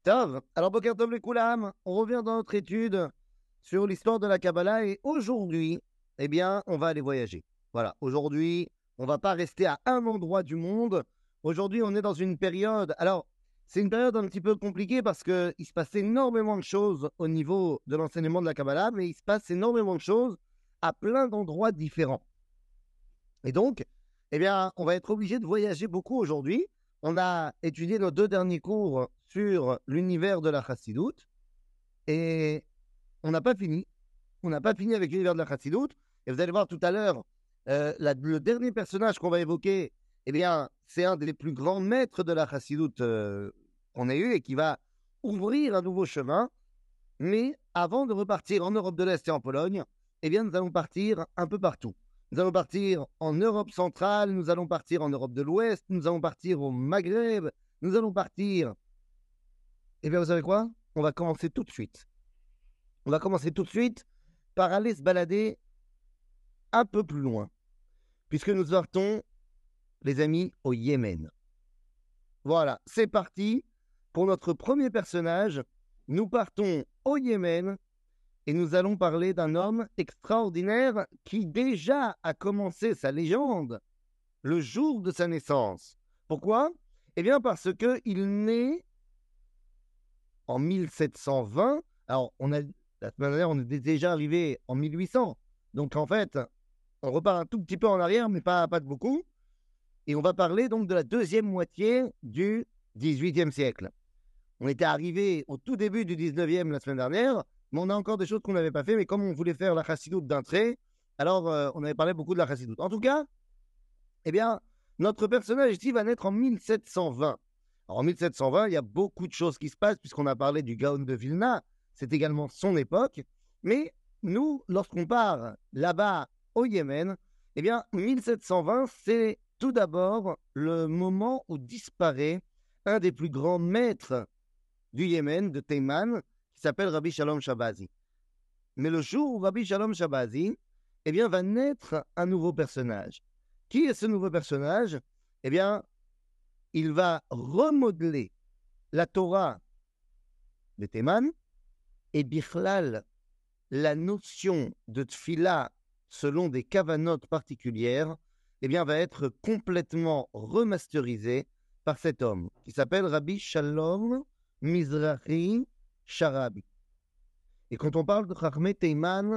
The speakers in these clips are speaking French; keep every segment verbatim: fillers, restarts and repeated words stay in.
Tov. Alors, Boker Tov les Koulam, on revient dans notre étude sur l'histoire de la Kabbalah et aujourd'hui, eh bien, on va aller voyager. Voilà, aujourd'hui, on va pas rester à un endroit du monde. Aujourd'hui, on est dans une période. Alors, c'est une période un petit peu compliquée parce qu'il se passe énormément de choses au niveau de l'enseignement de la Kabbalah, mais il se passe énormément de choses à plein d'endroits différents. Et donc, eh bien, on va être obligé de voyager beaucoup aujourd'hui. On a étudié nos deux derniers cours sur l'univers de la Chassidoute et on n'a pas fini. On n'a pas fini avec l'univers de la Chassidoute. Et vous allez voir tout à l'heure, euh, la- le dernier personnage qu'on va évoquer, eh bien, c'est un des plus grands maîtres de la Chassidoute euh, qu'on ait eu et qui va ouvrir un nouveau chemin. Mais avant de repartir en Europe de l'Est et en Pologne, eh bien, nous allons partir un peu partout. Nous allons partir en Europe centrale, nous allons partir en Europe de l'Ouest, nous allons partir au Maghreb, nous allons partir. Eh bien, vous savez quoi? On va commencer tout de suite. On va commencer tout de suite par aller se balader un peu plus loin, puisque nous partons, les amis, au Yémen. Voilà, c'est parti pour notre premier personnage. Nous partons au Yémen et nous allons parler d'un homme extraordinaire qui déjà a commencé sa légende le jour de sa naissance. Pourquoi? Eh bien parce qu'il naît en mille sept cent vingt. Alors, on a, la semaine dernière, on est déjà arrivé en mille huit cents. Donc, en fait, on repart un tout petit peu en arrière, mais pas, pas de beaucoup. Et on va parler donc de la deuxième moitié du dix-huitième siècle. On était arrivé au tout début du dix-neuvième la semaine dernière, mais on a encore des choses qu'on n'avait pas fait. Mais comme on voulait faire la chassidoute d'un trait, alors euh, on avait parlé beaucoup de la chassidoute. En tout cas, eh bien, notre personnage ici va naître en mille sept cent vingt. Alors, en mille sept cent vingt, il y a beaucoup de choses qui se passent, puisqu'on a parlé du Gaon de Vilna, c'est également son époque. Mais nous, lorsqu'on part là-bas au Yémen, eh bien, mille sept cent vingt, c'est tout d'abord le moment où disparaît un des plus grands maîtres du Yémen, de Théman, qui s'appelle Rabbi Shalom Shabazi. Mais le jour où Rabbi Shalom Shabazi, eh bien, va naître un nouveau personnage. Qui est ce nouveau personnage? Eh bien, il va remodeler la Torah de Théman et Bichlal, la notion de Tfila selon des kavanotes particulières, eh bien, va être complètement remasterisée par cet homme qui s'appelle Rabbi Shalom Mizrahi Sharabi. Et quand on parle de Chachmei Teiman,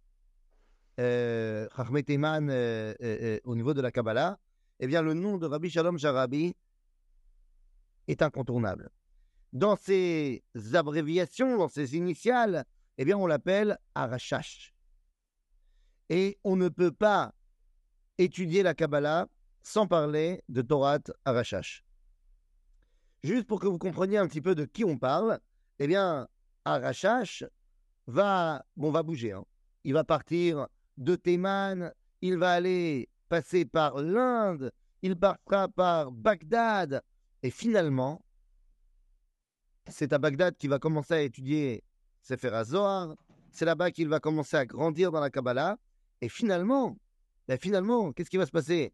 euh, Chachmei Teiman euh, euh, euh, au niveau de la Kabbalah, eh bien, le nom de Rabbi Shalom Sharabi est incontournable. Dans ses abréviations, dans ses initiales, eh bien, on l'appelle Arashash. Et on ne peut pas étudier la Kabbalah sans parler de Torah Arashash. Juste pour que vous compreniez un petit peu de qui on parle, eh bien, Arashash va, bon, va bouger. Hein. Il va partir de Théman, il va aller passer par l'Inde, il partira par Bagdad, et finalement, c'est à Bagdad qu'il va commencer à étudier Sefer HaZohar, c'est là-bas qu'il va commencer à grandir dans la Kabbalah, et finalement, ben finalement, qu'est-ce qui va se passer?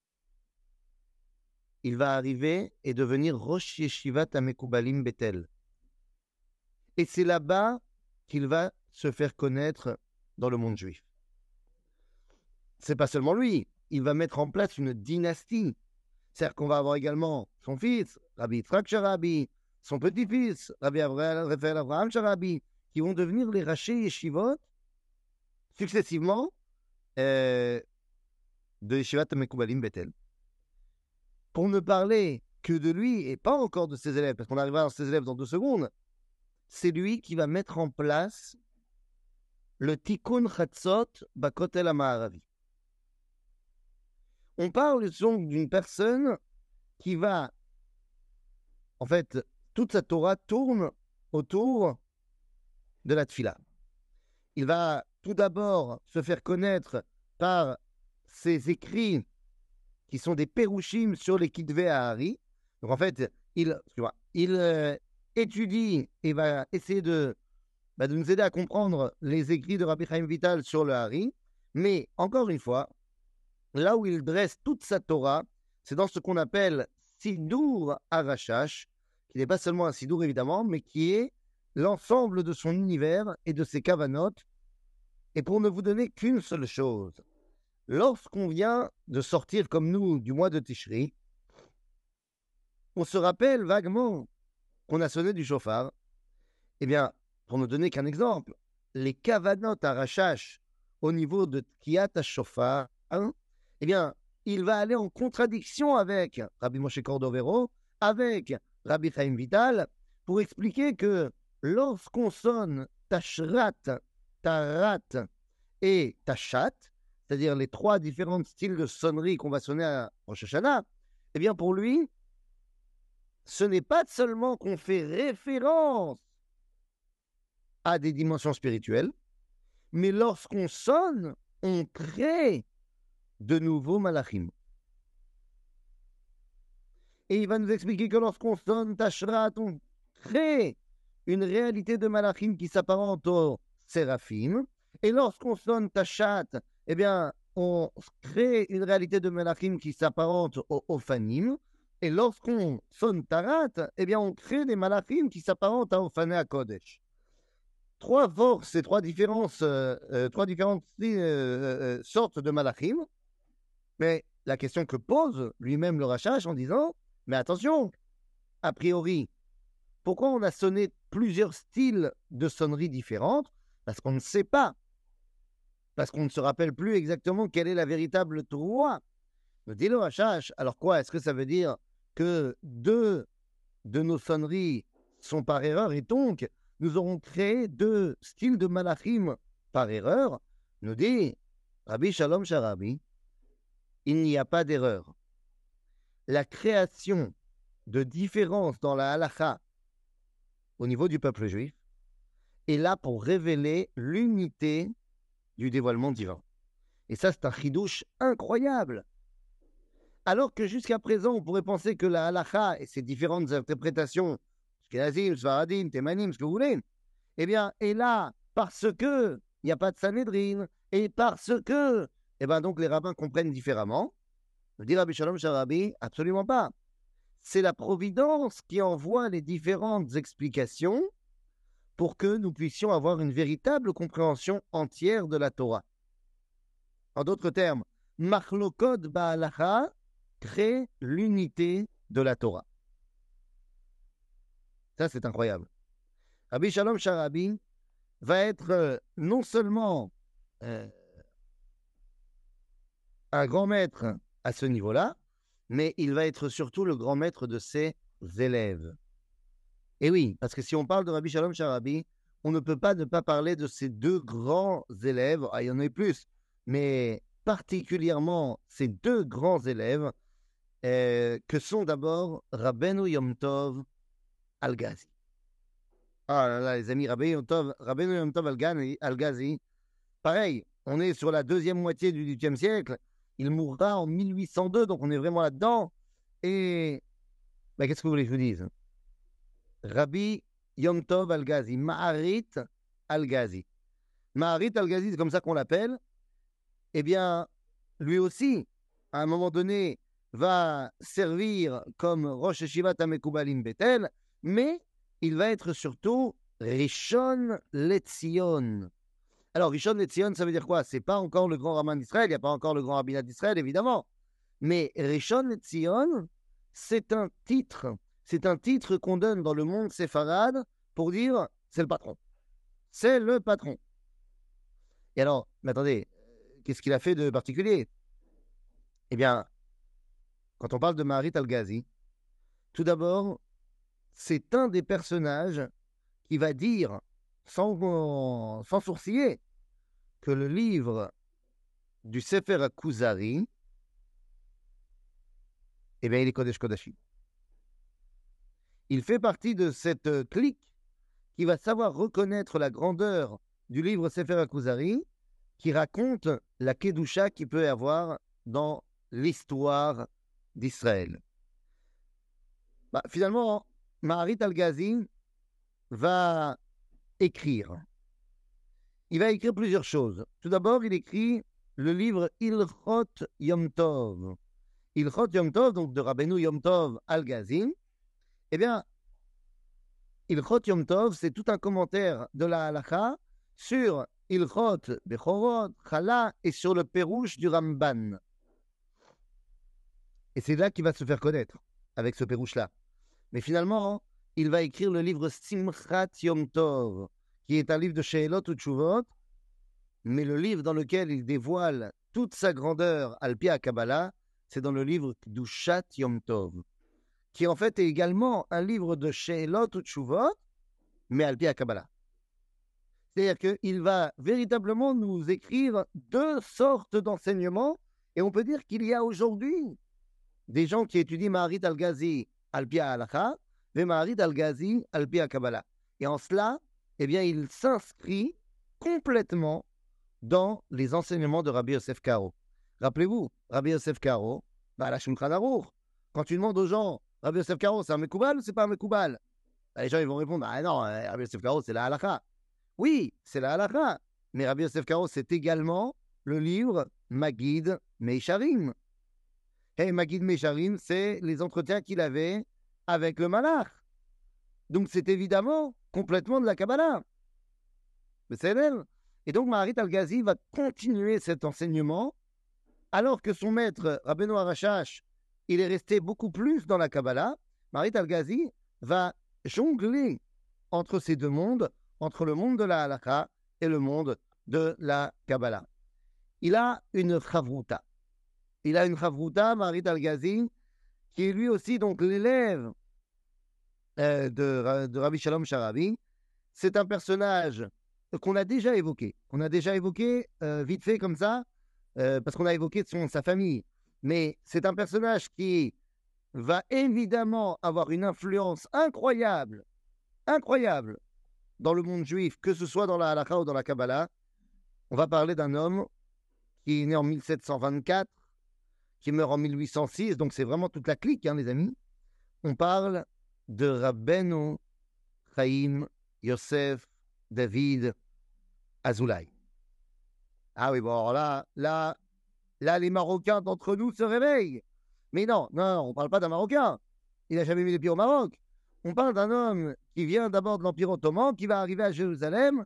Il va arriver et devenir Rosh Yeshivat HaMekubalim Bethel. Et c'est là-bas qu'il va se faire connaître dans le monde juif. C'est pas seulement lui, il va mettre en place une dynastie. C'est-à-dire qu'on va avoir également son fils, Rabbi Yitzhak Sharabi, son petit-fils, Rabbi Raphaël Abraham Sharabi, qui vont devenir les rachés yeshivot successivement euh, de Yeshivat HaMekubalim Bethel. Pour ne parler que de lui et pas encore de ses élèves, parce qu'on arrivera à ses élèves dans deux secondes, c'est lui qui va mettre en place le Tikkun Chatzot Bakotel HaMa'aravi. On parle donc d'une personne qui va, en fait, toute sa Torah tourne autour de la Tfila. Il va tout d'abord se faire connaître par ses écrits qui sont des Pérouchim sur les Kitvei Ahari. Donc en fait, il, il euh, étudie et va essayer de, bah, de nous aider à comprendre les écrits de Rabbi Chaim Vital sur le Hari. Mais encore une fois, là où il dresse toute sa Torah, c'est dans ce qu'on appelle Sidur Arashash, qui qui n'est pas seulement un sidour évidemment, mais qui est l'ensemble de son univers et de ses cavanotes. Et pour ne vous donner qu'une seule chose, lorsqu'on vient de sortir comme nous du mois de Tishri, on se rappelle vaguement qu'on a sonné du chauffard. Eh bien, pour ne donner qu'un exemple, les cavanotes à Rachash au niveau de Tkiat HaShofar, hein, eh bien, il va aller en contradiction avec Rabbi Moshe Cordovero, avec Rabbi Chaim Vital, pour expliquer que lorsqu'on sonne Tashrat, Tarat et Tashat, c'est-à-dire les trois différents styles de sonnerie qu'on va sonner à Rosh Hashanah, eh bien, pour lui, ce n'est pas seulement qu'on fait référence à des dimensions spirituelles, mais lorsqu'on sonne, on crée de nouveaux malachim. Et il va nous expliquer que lorsqu'on sonne Tashrat, on crée une réalité de malachim qui s'apparente aux séraphim. Et lorsqu'on sonne Tashat, eh bien, on crée une réalité de malachim qui s'apparente aux Ophanim. Et lorsqu'on sonne Tarat, eh bien, on crée des malachim qui s'apparentent à Ophané à Kodesh. Trois forces et trois différences, euh, euh, trois différentes euh, euh, sortes de malachim. Mais la question que pose lui-même le Rachash en disant, mais attention, a priori, pourquoi on a sonné plusieurs styles de sonneries différentes? Parce qu'on ne sait pas. Parce qu'on ne se rappelle plus exactement quelle est la véritable Torah. Me dit le Rachash, alors quoi? Est-ce que ça veut dire que deux de nos sonneries sont par erreur et donc nous aurons créé deux styles de malachim par erreur? Nous dit Rabbi Shalom Sharabi, il n'y a pas d'erreur. La création de différences dans la halakha au niveau du peuple juif est là pour révéler l'unité du dévoilement divin. Et ça, c'est un chidouche incroyable. Alors que jusqu'à présent, on pourrait penser que la halakha et ses différentes interprétations, Ashkenazim, Sfaradim, Temanim, ce que vous voulez, eh bien, est là parce que il n'y a pas de Sanhedrin et parce que, eh bien, donc les rabbins comprennent différemment. Me dit Rabbi Shalom Sharabi, absolument pas. C'est la providence qui envoie les différentes explications pour que nous puissions avoir une véritable compréhension entière de la Torah. En d'autres termes, Machlokot Ba'alacha crée l'unité de la Torah. Ça, c'est incroyable. Rabbi Shalom Sharabi va être euh, non seulement euh, un grand maître à ce niveau-là, mais il va être surtout le grand maître de ses élèves. Et oui, parce que si on parle de Rabbi Shalom Sharabi, on ne peut pas ne pas parler de ces deux grands élèves. Ah, il y en a eu plus, mais particulièrement ces deux grands élèves euh, que sont d'abord Rabbeinu Yom Tov Al-Ghazi. Ah là là, les amis, Rabbeinu Yom Tov, Rabbeinu Yom Tov Al-Ghazi, Al-Ghazi, pareil, on est sur la deuxième moitié du dix-huitième siècle. Il mourra en mille huit cent deux, donc on est vraiment là-dedans. Et ben, qu'est-ce que vous voulez que je vous dise? Rabbi Yom Tov Al-Ghazi, Maharit Al-Ghazi. Maharit Al-Ghazi, c'est comme ça qu'on l'appelle. Eh bien, lui aussi, à un moment donné, va servir comme Rosh Yeshivat HaMekoubalim Bethel, mais il va être surtout Rishon LeZion. Alors, Rishon LeZion, ça veut dire quoi? C'est pas encore le grand rabbin d'Israël, il n'y a pas encore le grand rabbinat d'Israël, évidemment. Mais Rishon LeZion, c'est un titre. C'est un titre qu'on donne dans le monde séfarade pour dire c'est le patron. C'est le patron. Et alors, mais attendez, qu'est-ce qu'il a fait de particulier? Eh bien, quand on parle de Maharit Al-Ghazi, tout d'abord, c'est un des personnages qui va dire, sans, sans sourciller, que le livre du Sefer HaKuzari, eh bien, il est Kodesh Kodashim. Il fait partie de cette clique qui va savoir reconnaître la grandeur du livre Sefer HaKuzari, qui raconte la Kedusha qu'il peut y avoir dans l'histoire d'Israël. Bah, finalement, Maharit Al-Ghazi va écrire. Il va écrire plusieurs choses. Tout d'abord, il écrit le livre Ilchot Yom Tov. Ilchot Yom Tov, donc de Rabbeinu Yom Tov Al-Ghazi. Eh bien, Ilchot Yom Tov, c'est tout un commentaire de la halakha sur Ilchot Bechorot, Chala et sur le Pérouche du Ramban. Et c'est là qu'il va se faire connaître, avec ce Pérouche-là. Mais finalement, il va écrire le livre Simchat Yom Tov, qui est un livre de She'elot ou Tshuvot, mais le livre dans lequel il dévoile toute sa grandeur al pi Kabbalah, c'est dans le livre Kedushat Yom Tov, qui en fait est également un livre de She'elot ou Tshuvot, mais al pi Kabbalah. C'est-à-dire qu'il va véritablement nous écrire deux sortes d'enseignements, et on peut dire qu'il y a aujourd'hui des gens qui étudient Maharit al-Ghazi al-Pi Halakha et Maharit al-Ghazi al-Pi Kabbalah. Et en cela, eh bien, il s'inscrit complètement dans les enseignements de Rabbi Yosef Karo. Rappelez-vous, Rabbi Yosef Karo, bah, la Shulchan Aruch, quand tu demandes aux gens, Rabbi Yosef Karo, c'est un Mekoubal ou c'est pas un Mekoubal? Bah, les gens ils vont répondre, ah non, Rabbi Yosef Karo, c'est la Halakha. Oui, c'est la Halakha, mais Rabbi Yosef Karo, c'est également le livre Magid Meisharim. Et Magid Meisharim, c'est les entretiens qu'il avait avec le Malach. Donc c'est évidemment complètement de la Kabbalah. Mais c'est elle. Et donc Maharit al-Ghazi va continuer cet enseignement, alors que son maître, Rabbeinu Arashash, il est resté beaucoup plus dans la Kabbalah. Maharit al-Ghazi va jongler entre ces deux mondes, entre le monde de la Halakha et le monde de la Kabbalah. Il a une chavruta. Il a une chavruta, Maharit al-Ghazi, qui est lui aussi donc l'élève euh, de, de Rabbi Shalom Sharabi. C'est un personnage qu'on a déjà évoqué. On a déjà évoqué euh, vite fait comme ça, euh, parce qu'on a évoqué son, sa famille. Mais c'est un personnage qui va évidemment avoir une influence incroyable, incroyable dans le monde juif, que ce soit dans la halakha ou dans la Kabbalah. On va parler d'un homme qui est né en mille sept cent vingt-quatre, qui meurt en mille huit cent six, donc c'est vraiment toute la clique, hein, les amis. On parle de Rabbeinu Chaim Yosef David Azoulay. Ah oui, bon, alors là, là, là, les Marocains d'entre nous se réveillent. Mais non, non, on ne parle pas d'un Marocain. Il n'a jamais mis les pieds au Maroc. On parle d'un homme qui vient d'abord de l'Empire ottoman, qui va arriver à Jérusalem,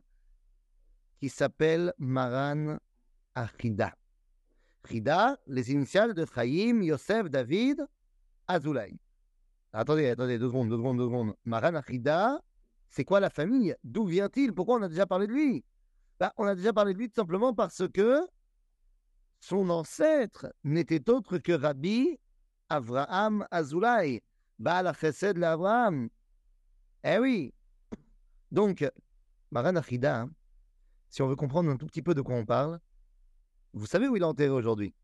qui s'appelle Maran Achida. Chida, les initiales de Chaim, Yosef, David, Azoulay. Attendez, attendez, deux secondes, deux secondes, deux secondes. Maran Achida, c'est quoi la famille? D'où vient-il? Pourquoi on a déjà parlé de lui? Bah, on a déjà parlé de lui tout simplement parce que son ancêtre n'était autre que Rabbi Avraham Azoulay, Baal HaChesed l'Avraham. Eh oui. Donc, Maran Achida, si on veut comprendre un tout petit peu de quoi on parle, vous savez où il est enterré aujourd'hui?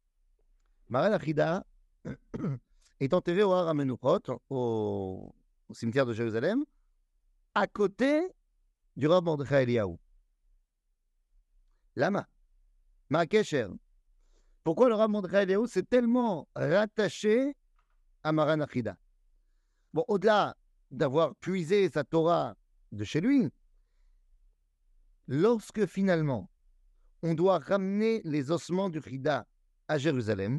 Maran Achida est enterré au Har HaMenuchot, au, au cimetière de Jérusalem, à côté du Rav Mordechai Eliyahu. Lama, Ma'akesher. Pourquoi le Rav Mordechai Eliyahu s'est tellement rattaché à Maran Achida? Bon, au-delà d'avoir puisé sa Torah de chez lui, lorsque finalement on doit ramener les ossements du Chida à Jérusalem,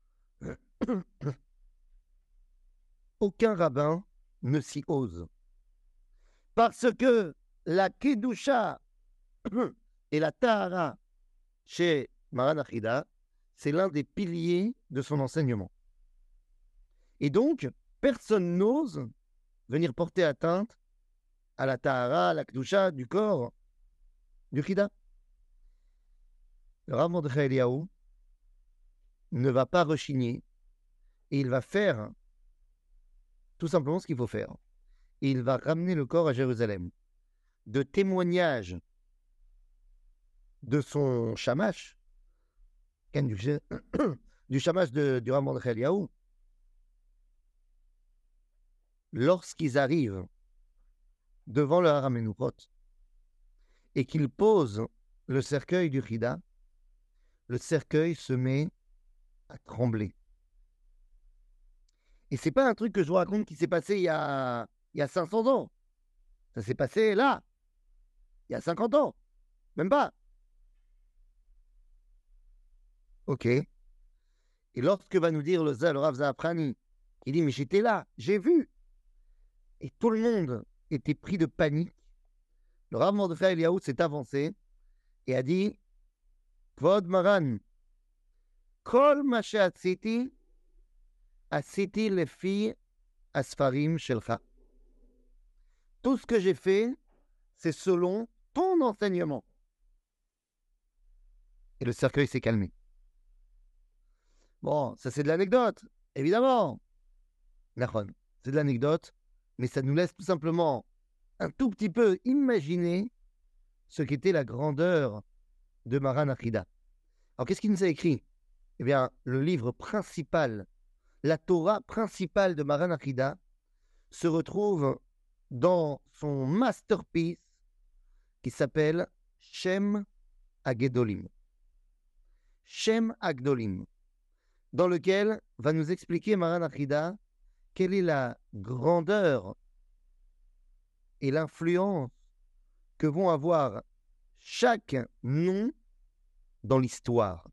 aucun rabbin ne s'y ose. Parce que la Kedusha et la Tahara chez Maran Achida, c'est l'un des piliers de son enseignement. Et donc, personne n'ose venir porter atteinte à la Tahara, à la Kedusha du corps du Chida. Le Rav Mordechai Eliyahu ne va pas rechigner et il va faire tout simplement ce qu'il faut faire. Et il va ramener le corps à Jérusalem. De témoignage de son shamash, du, du shamash de, du Rav Mordechai Eliyahu, lorsqu'ils arrivent devant le Har HaMenuchot et qu'ils posent le cercueil du Chida, le cercueil se met à trembler. Et c'est pas un truc que je vous raconte qui s'est passé il y a, il y a cinq cents ans. Ça s'est passé là, il y a cinquante ans. Même pas. Ok. Et lorsque va nous dire le, le Rav Zahaprani, il dit, mais j'étais là, j'ai vu. Et tout le monde était pris de panique. Le Rav Mordechai Eliyahu s'est avancé et a dit Kvod Maran, Kol ma she'atziti, atziti lefi asfarim shelcha. Tout ce que j'ai fait, c'est selon ton enseignement. Et le cercueil s'est calmé. Bon, ça c'est de l'anecdote, évidemment. C'est de l'anecdote, mais ça nous laisse tout simplement un tout petit peu imaginer ce qu'était la grandeur de Maran Achida. Alors qu'est-ce qu'il nous a écrit? Eh bien, le livre principal, la Torah principale de Maran Achida se retrouve dans son masterpiece qui s'appelle Shem Agedolim. Shem Agdolim, dans lequel va nous expliquer Maran Achida quelle est la grandeur et l'influence que vont avoir chaque nom dans l'histoire.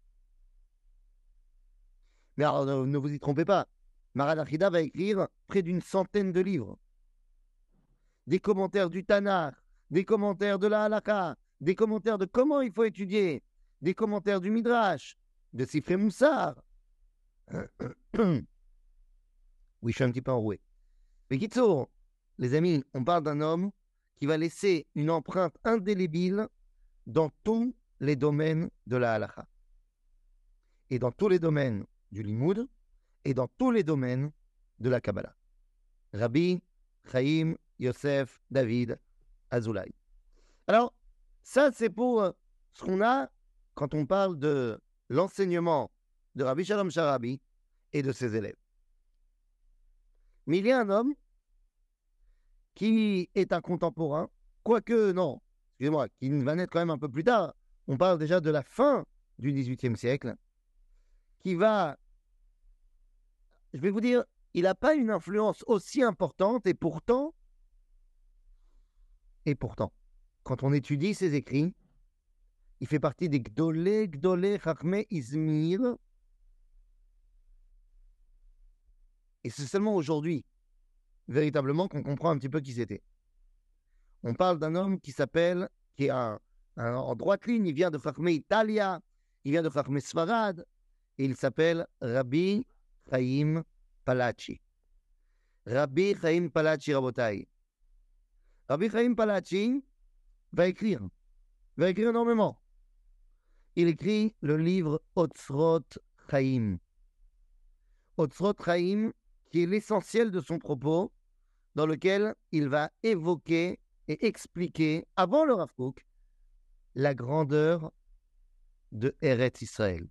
Mais alors, ne, ne vous y trompez pas, Maran Achida va écrire près d'une centaine de livres. Des commentaires du Tanakh, des commentaires de la Halakha, des commentaires de comment il faut étudier, des commentaires du Midrash, de Sifrei Moussar. Oui, je suis un petit peu enroué. Mais Kitsour, les amis, on parle d'un homme qui va laisser une empreinte indélébile dans tous les domaines de la halakha. Et dans tous les domaines du limoud, et dans tous les domaines de la Kabbalah. Rabbi Chaim Yosef David Azoulay. Alors, ça c'est pour ce qu'on a quand on parle de l'enseignement de Rabbi Shalom Sharabi et de ses élèves. Mais il y a un homme qui est un contemporain, quoique non, excusez-moi, qui va naître quand même un peu plus tard. On parle déjà de la fin du dix-huitième siècle, qui va, je vais vous dire, il n'a pas une influence aussi importante, et pourtant, et pourtant, quand on étudie ses écrits, il fait partie des Gdolé, Gdolé, Chachmei Izmir. Et c'est seulement aujourd'hui, véritablement, qu'on comprend un petit peu qui c'était. On parle d'un homme qui s'appelle, qui est un, un, en droite ligne, il vient de Chachmei Italia, il vient de Chachmei Sfarad, et il s'appelle Rabbi Chaim Palachi. Rabbi Chaim Palachi Rabotai. Rabbi Chaim Palachi va écrire, va écrire énormément. Il écrit le livre Otzrot Chaim. Otzrot Chaim, qui est l'essentiel de son propos, dans lequel il va évoquer et expliquer, avant le Rav Kook, la grandeur de Eretz Israël.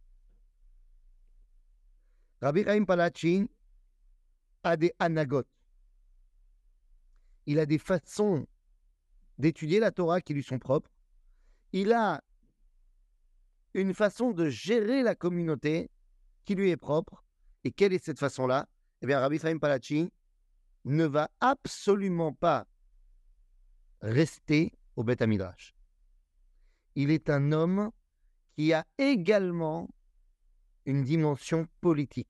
Rabbi Chaim Palachi a des anagotes. Il a des façons d'étudier la Torah qui lui sont propres. Il a une façon de gérer la communauté qui lui est propre. Et quelle est cette façon-là? Eh bien, Rabbi Chaim Palachi ne va absolument pas rester au Beth Midrash. Il est un homme qui a également une dimension politique.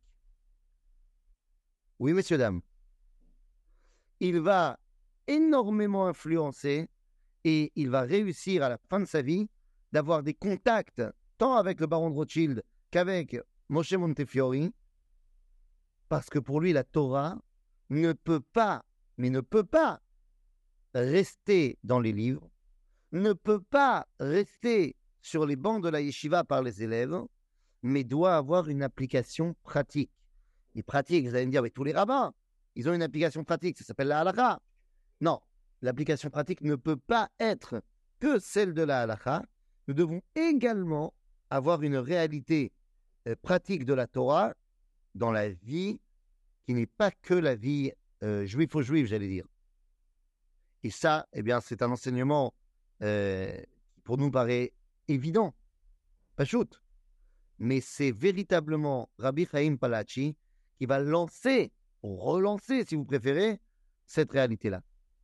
Oui, messieurs, dames. Il va énormément influencer et il va réussir à la fin de sa vie d'avoir des contacts tant avec le baron de Rothschild qu'avec Moshe Montefiore, parce que pour lui, la Torah ne peut pas, mais ne peut pas rester dans les livres, ne peut pas rester sur les bancs de la yeshiva par les élèves, mais doit avoir une application pratique. Et pratique, vous allez me dire, mais tous les rabbins, ils ont une application pratique, ça s'appelle la halakha. Non, l'application pratique ne peut pas être que celle de la halakha. Nous devons également avoir une réalité euh, pratique de la Torah dans la vie qui n'est pas que la vie euh, juif aux juifs, j'allais dire. Et ça, eh bien, c'est un enseignement euh, qui pour nous paraît évident, pas shoot. Mais c'est véritablement Rabbi Chaim Palachi qui va lancer, ou relancer, si vous préférez, cette réalité-là.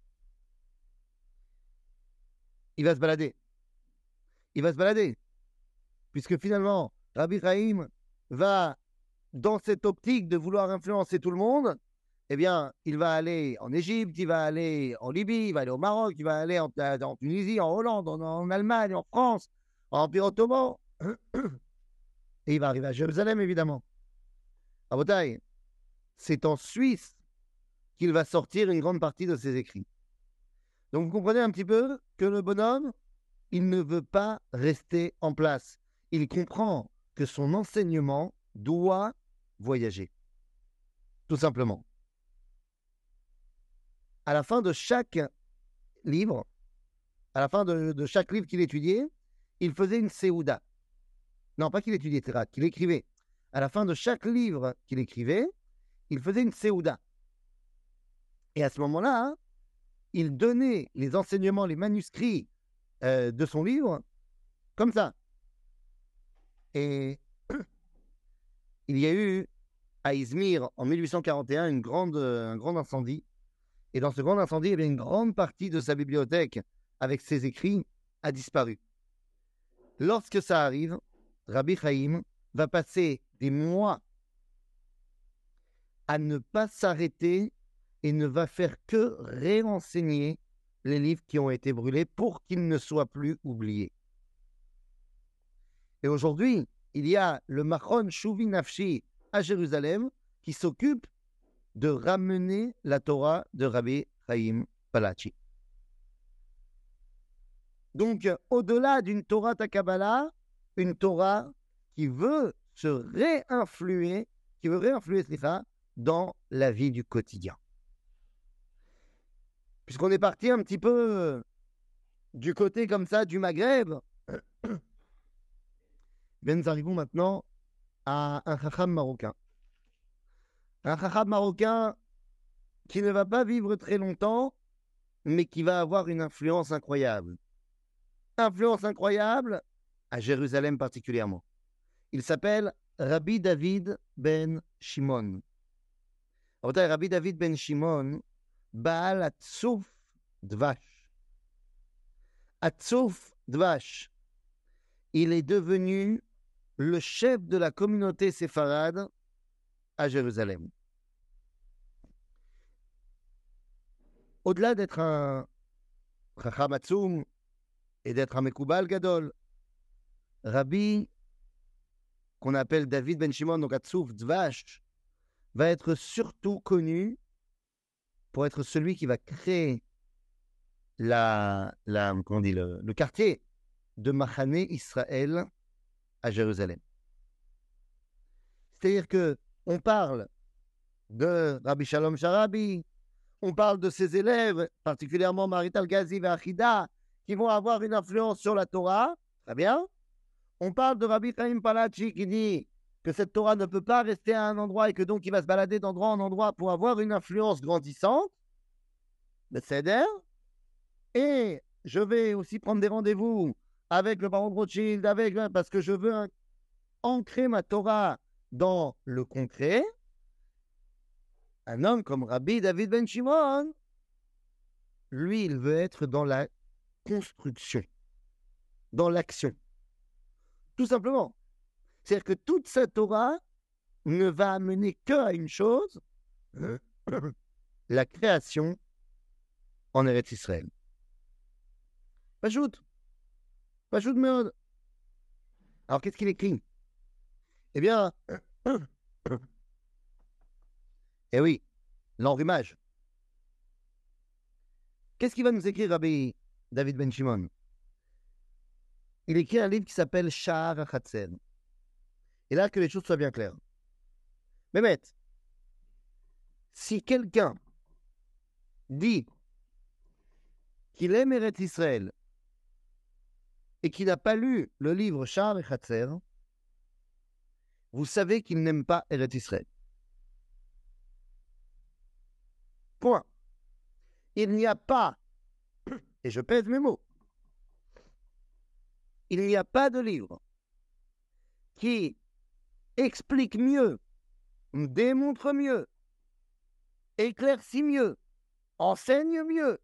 Il va se balader. Il va se balader. Puisque finalement, Rabbi Chaim va, dans cette optique de vouloir influencer tout le monde, eh bien, il va aller en Égypte, il va aller en Libye, il va aller au Maroc, il va aller en, en Tunisie, en Hollande, en, en Allemagne, en France, en Empire ottoman, et il va arriver à Jérusalem, évidemment. À Bataille, c'est en Suisse qu'il va sortir une grande partie de ses écrits. Donc, vous comprenez un petit peu que le bonhomme, il ne veut pas rester en place. Il comprend que son enseignement doit voyager. Tout simplement. À la fin de chaque livre, à la fin de, de chaque livre qu'il étudiait, il faisait une séouda. Non, pas qu'il étudiait, qu'il écrivait. À la fin de chaque livre qu'il écrivait, il faisait une séouda. Et à ce moment-là, hein, il donnait les enseignements, les manuscrits euh, de son livre, comme ça. Et il y a eu à Izmir, en mille huit cent quarante et un, une grande, un grand incendie. Et dans ce grand incendie, il y avait une grande partie de sa bibliothèque avec ses écrits a disparu. Lorsque ça arrive, Rabbi Chaim va passer des mois à ne pas s'arrêter et ne va faire que réenseigner les livres qui ont été brûlés pour qu'ils ne soient plus oubliés. Et aujourd'hui, il y a le Machon Shuvi Nafshi à Jérusalem qui s'occupe de ramener la Torah de Rabbi Chaim Palachi. Donc, au-delà d'une Torah Takabala, une Torah qui veut se réinfluer, qui veut réinfluer Slicha, dans la vie du quotidien. Puisqu'on est parti un petit peu du côté comme ça du Maghreb, bien nous arrivons maintenant à un Chacham marocain. Un Chacham marocain qui ne va pas vivre très longtemps, mais qui va avoir une influence incroyable. Influence incroyable à Jérusalem particulièrement. Il s'appelle Rabbi David ben Shimon. Rabbi David ben Shimon, Baal Atzouf Dvash. Atzouf Dvash. Il est devenu le chef de la communauté séfarade à Jérusalem. Au-delà d'être un Chacham Atzoum et d'être un Mekoubal Gadol, Rabbi, qu'on appelle David ben Shimon, donc Atzouf Dvash, va être surtout connu pour être celui qui va créer la, la, comment on dit, le, le quartier de Mahané Israël à Jérusalem. C'est-à-dire que on parle de Rabbi Shalom Sharabi, on parle de ses élèves, particulièrement Marital Gazi et Achida, qui vont avoir une influence sur la Torah, très bien. On parle de Rabbi Chaim Palachi qui dit que cette Torah ne peut pas rester à un endroit et que donc il va se balader d'endroit en endroit pour avoir une influence grandissante. Le Seder. Et je vais aussi prendre des rendez-vous avec le baron de Rothschild, avec, parce que je veux un, ancrer ma Torah dans le concret. Un homme comme Rabbi David ben Shimon, lui, il veut être dans la construction, dans l'action. Tout simplement. C'est-à-dire que toute sa Torah ne va amener qu'à une chose, la création en Eretz Israël. Pachout. Pachout Meod. Alors, qu'est-ce qu'il écrit? Eh bien, eh oui, l'enrhumage. Qu'est-ce qu'il va nous écrire, Rabbi David ben Shimon? Il écrit un livre qui s'appelle Sha'ar HaChatzer. Et là, que les choses soient bien claires. Mehmet, si quelqu'un dit qu'il aime Eretz Israël et qu'il n'a pas lu le livre Sha'ar HaChatzer, vous savez qu'il n'aime pas Eretz Israël. Point. Il n'y a pas, et je pèse mes mots, il n'y a pas de livre qui explique mieux, démontre mieux, éclaircit mieux, enseigne mieux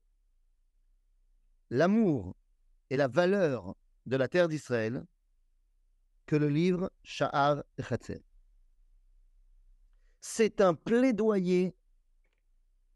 l'amour et la valeur de la terre d'Israël que le livre Sha'ar HaChatzer. C'est un plaidoyer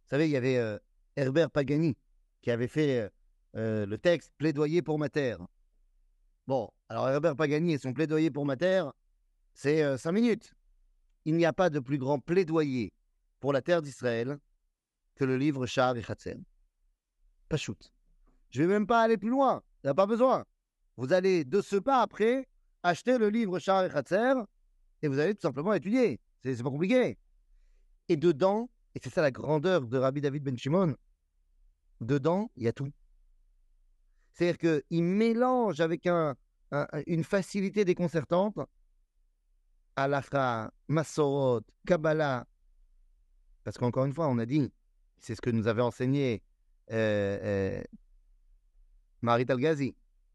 savez, il y avait euh, Herbert Pagani qui avait fait euh, euh, le texte Plaidoyer pour ma terre. Bon, alors Herbert Pagani et son Plaidoyer pour ma terre, c'est euh, cinq minutes. Il n'y a pas de plus grand plaidoyer pour la terre d'Israël que le livre Sha'ar Chatzer. Pas shoot. Je ne vais même pas aller plus loin. Il n'y a pas besoin. Vous allez de ce pas après acheter le livre Sha'ar Chatzer et vous allez tout simplement étudier. C'est, c'est pas compliqué. Et dedans, et c'est ça la grandeur de Rabbi David Ben Shimon, dedans, il y a tout. C'est-à-dire qu'il mélange avec un, un, une facilité déconcertante Halakha, Masorot, Kabbalah. Parce qu'encore une fois, on a dit, c'est ce que nous avait enseigné euh, euh, Marit Al-Ghazi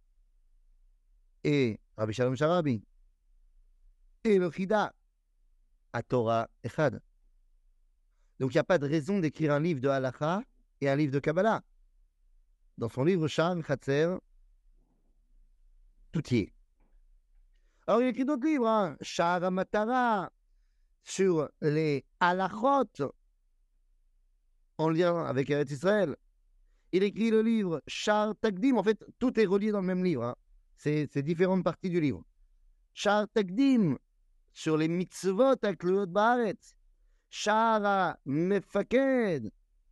et Rabbi Shalom Sharabi et le Chida à Torah Echad. Donc il n'y a pas de raison d'écrire un livre de Halakha et un livre de Kabbalah. Dans son livre Sha'ar Chatzer, tout y est. Alors il écrit d'autres livres, hein, Sha'ar Matara, sur les halachot en lien avec Eretz Israël. Il écrit le livre Sha'ar Takdim. En fait, tout est relié dans le même livre. Hein. C'est, c'est différentes parties du livre. Sha'ar Takdim, sur les mitzvot akluot ba'aretz. Sha'ar Mefaked,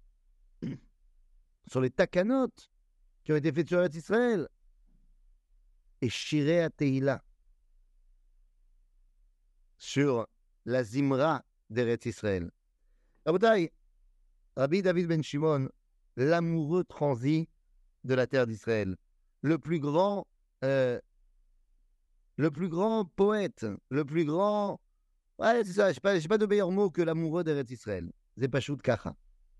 sur les takanot qui ont été faits sur Eretz Israël. Et Shirei HaTehila, sur la Zimra d'Eretz Israël. Rabotai, Rabbi David Ben Shimon, l'amoureux transi de la terre d'Israël, le plus grand, euh, le plus grand poète, le plus grand, ouais c'est ça, je n'ai pas, pas de meilleur mot que l'amoureux d'Eretz Israël. C'est Pashut Kacha.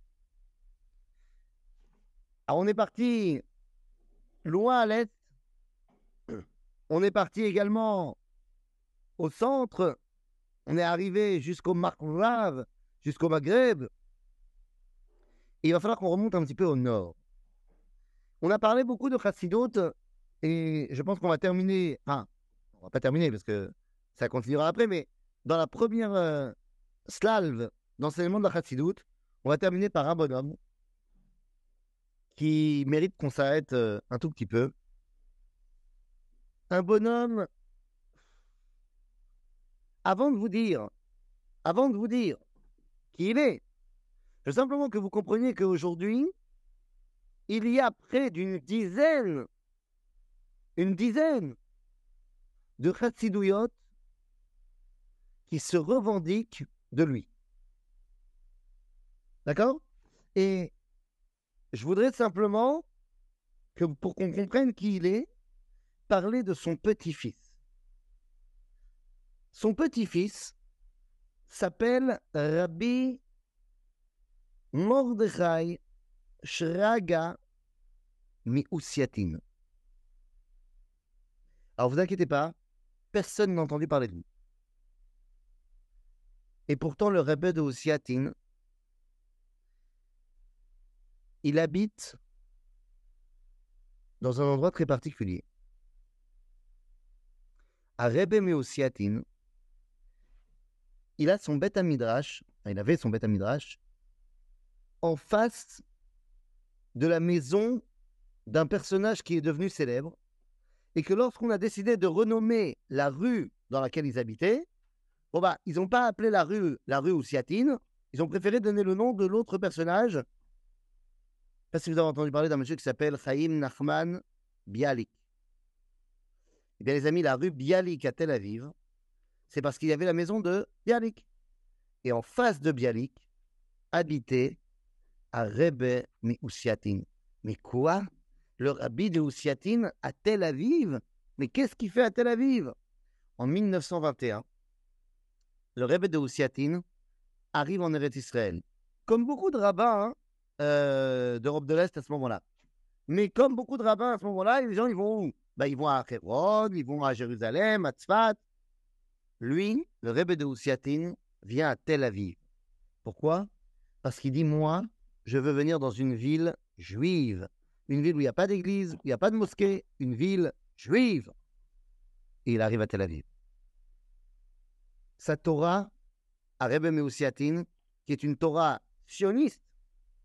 Alors on est parti loin à l'est, on est parti également au centre, on est arrivé jusqu'au Marrav, jusqu'au Maghreb. Et il va falloir qu'on remonte un petit peu au nord. On a parlé beaucoup de Chassidut et je pense qu'on va terminer. Enfin, on va pas terminer parce que ça continuera après, mais dans la première euh, slave d'enseignement de la Chassidut, on va terminer par un bonhomme qui mérite qu'on s'arrête euh, un tout petit peu. Un bonhomme, avant de vous dire, avant de vous dire qui il est, je veux simplement que vous compreniez qu'aujourd'hui, il y a près d'une dizaine, une dizaine de Chassiduyot qui se revendiquent de lui. D'accord? Et je voudrais simplement que pour qu'on comprenne qui il est, parler de son petit-fils. Son petit-fils s'appelle Rabbi Mordechai Shraga Miusiatin. Alors vous inquiétez pas, personne n'a entendu parler de lui. Et pourtant le Rebbe de Usiatin, il habite dans un endroit très particulier. À Rebbe Miusiatin, il a son Beth Midrash, il avait son Beth Midrash, en face de la maison d'un personnage qui est devenu célèbre, et que lorsqu'on a décidé de renommer la rue dans laquelle ils habitaient, bon bah, ils n'ont pas appelé la rue la rue Usiatine, ils ont préféré donner le nom de l'autre personnage. Je ne sais pas si vous avez entendu parler d'un monsieur qui s'appelle Chaim Nachman Bialik. Eh bien les amis, la rue Bialik à Tel Aviv, c'est parce qu'il y avait la maison de Bialik. Et en face de Bialik, habitait un Rebbe Miusiatin. Mais quoi? Le rabbi de Usiatin à Tel Aviv? Mais qu'est-ce qu'il fait à Tel Aviv? En mille neuf cent vingt et un, le Rebbe de Usiatin arrive en Eretz Israël. Comme beaucoup de rabbins hein, euh, d'Europe de l'Est à ce moment-là. Mais comme beaucoup de rabbins à ce moment-là, les gens ils vont où? Ben, ils vont à Hebron, ils vont à Jérusalem, à Tzfat. Lui, le Rebbe de Usiatin, vient à Tel Aviv. Pourquoi? Parce qu'il dit, moi, je veux venir dans une ville juive. Une ville où il n'y a pas d'église, où il n'y a pas de mosquée, une ville juive. Et il arrive à Tel Aviv. Sa Torah, à Rebbe Meusiatin, qui est une Torah sioniste,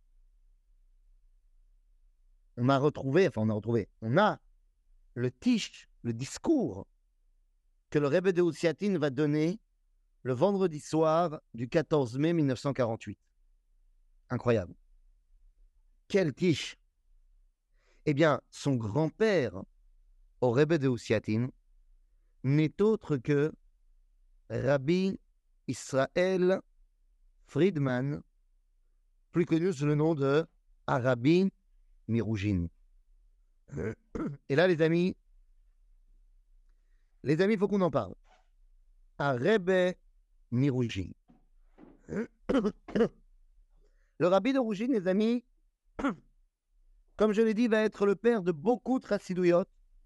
on a retrouvé, enfin on a retrouvé, on a le tish, le discours que le Rebbe de Ousiatin va donner le vendredi soir du quatorze mai mille neuf cent quarante-huit. Incroyable. Quel tish! Eh bien, son grand-père, au Rebbe de Ousiatin, n'est autre que Rabbi Israël Friedman, plus connu sous le nom de Arabi Miroujine. Et là, les amis, les amis, il faut qu'on en parle. Arabi Miroujine. Le Rabbi de Roujine, les amis, comme je l'ai dit, va être le père de beaucoup de Chassidouyot,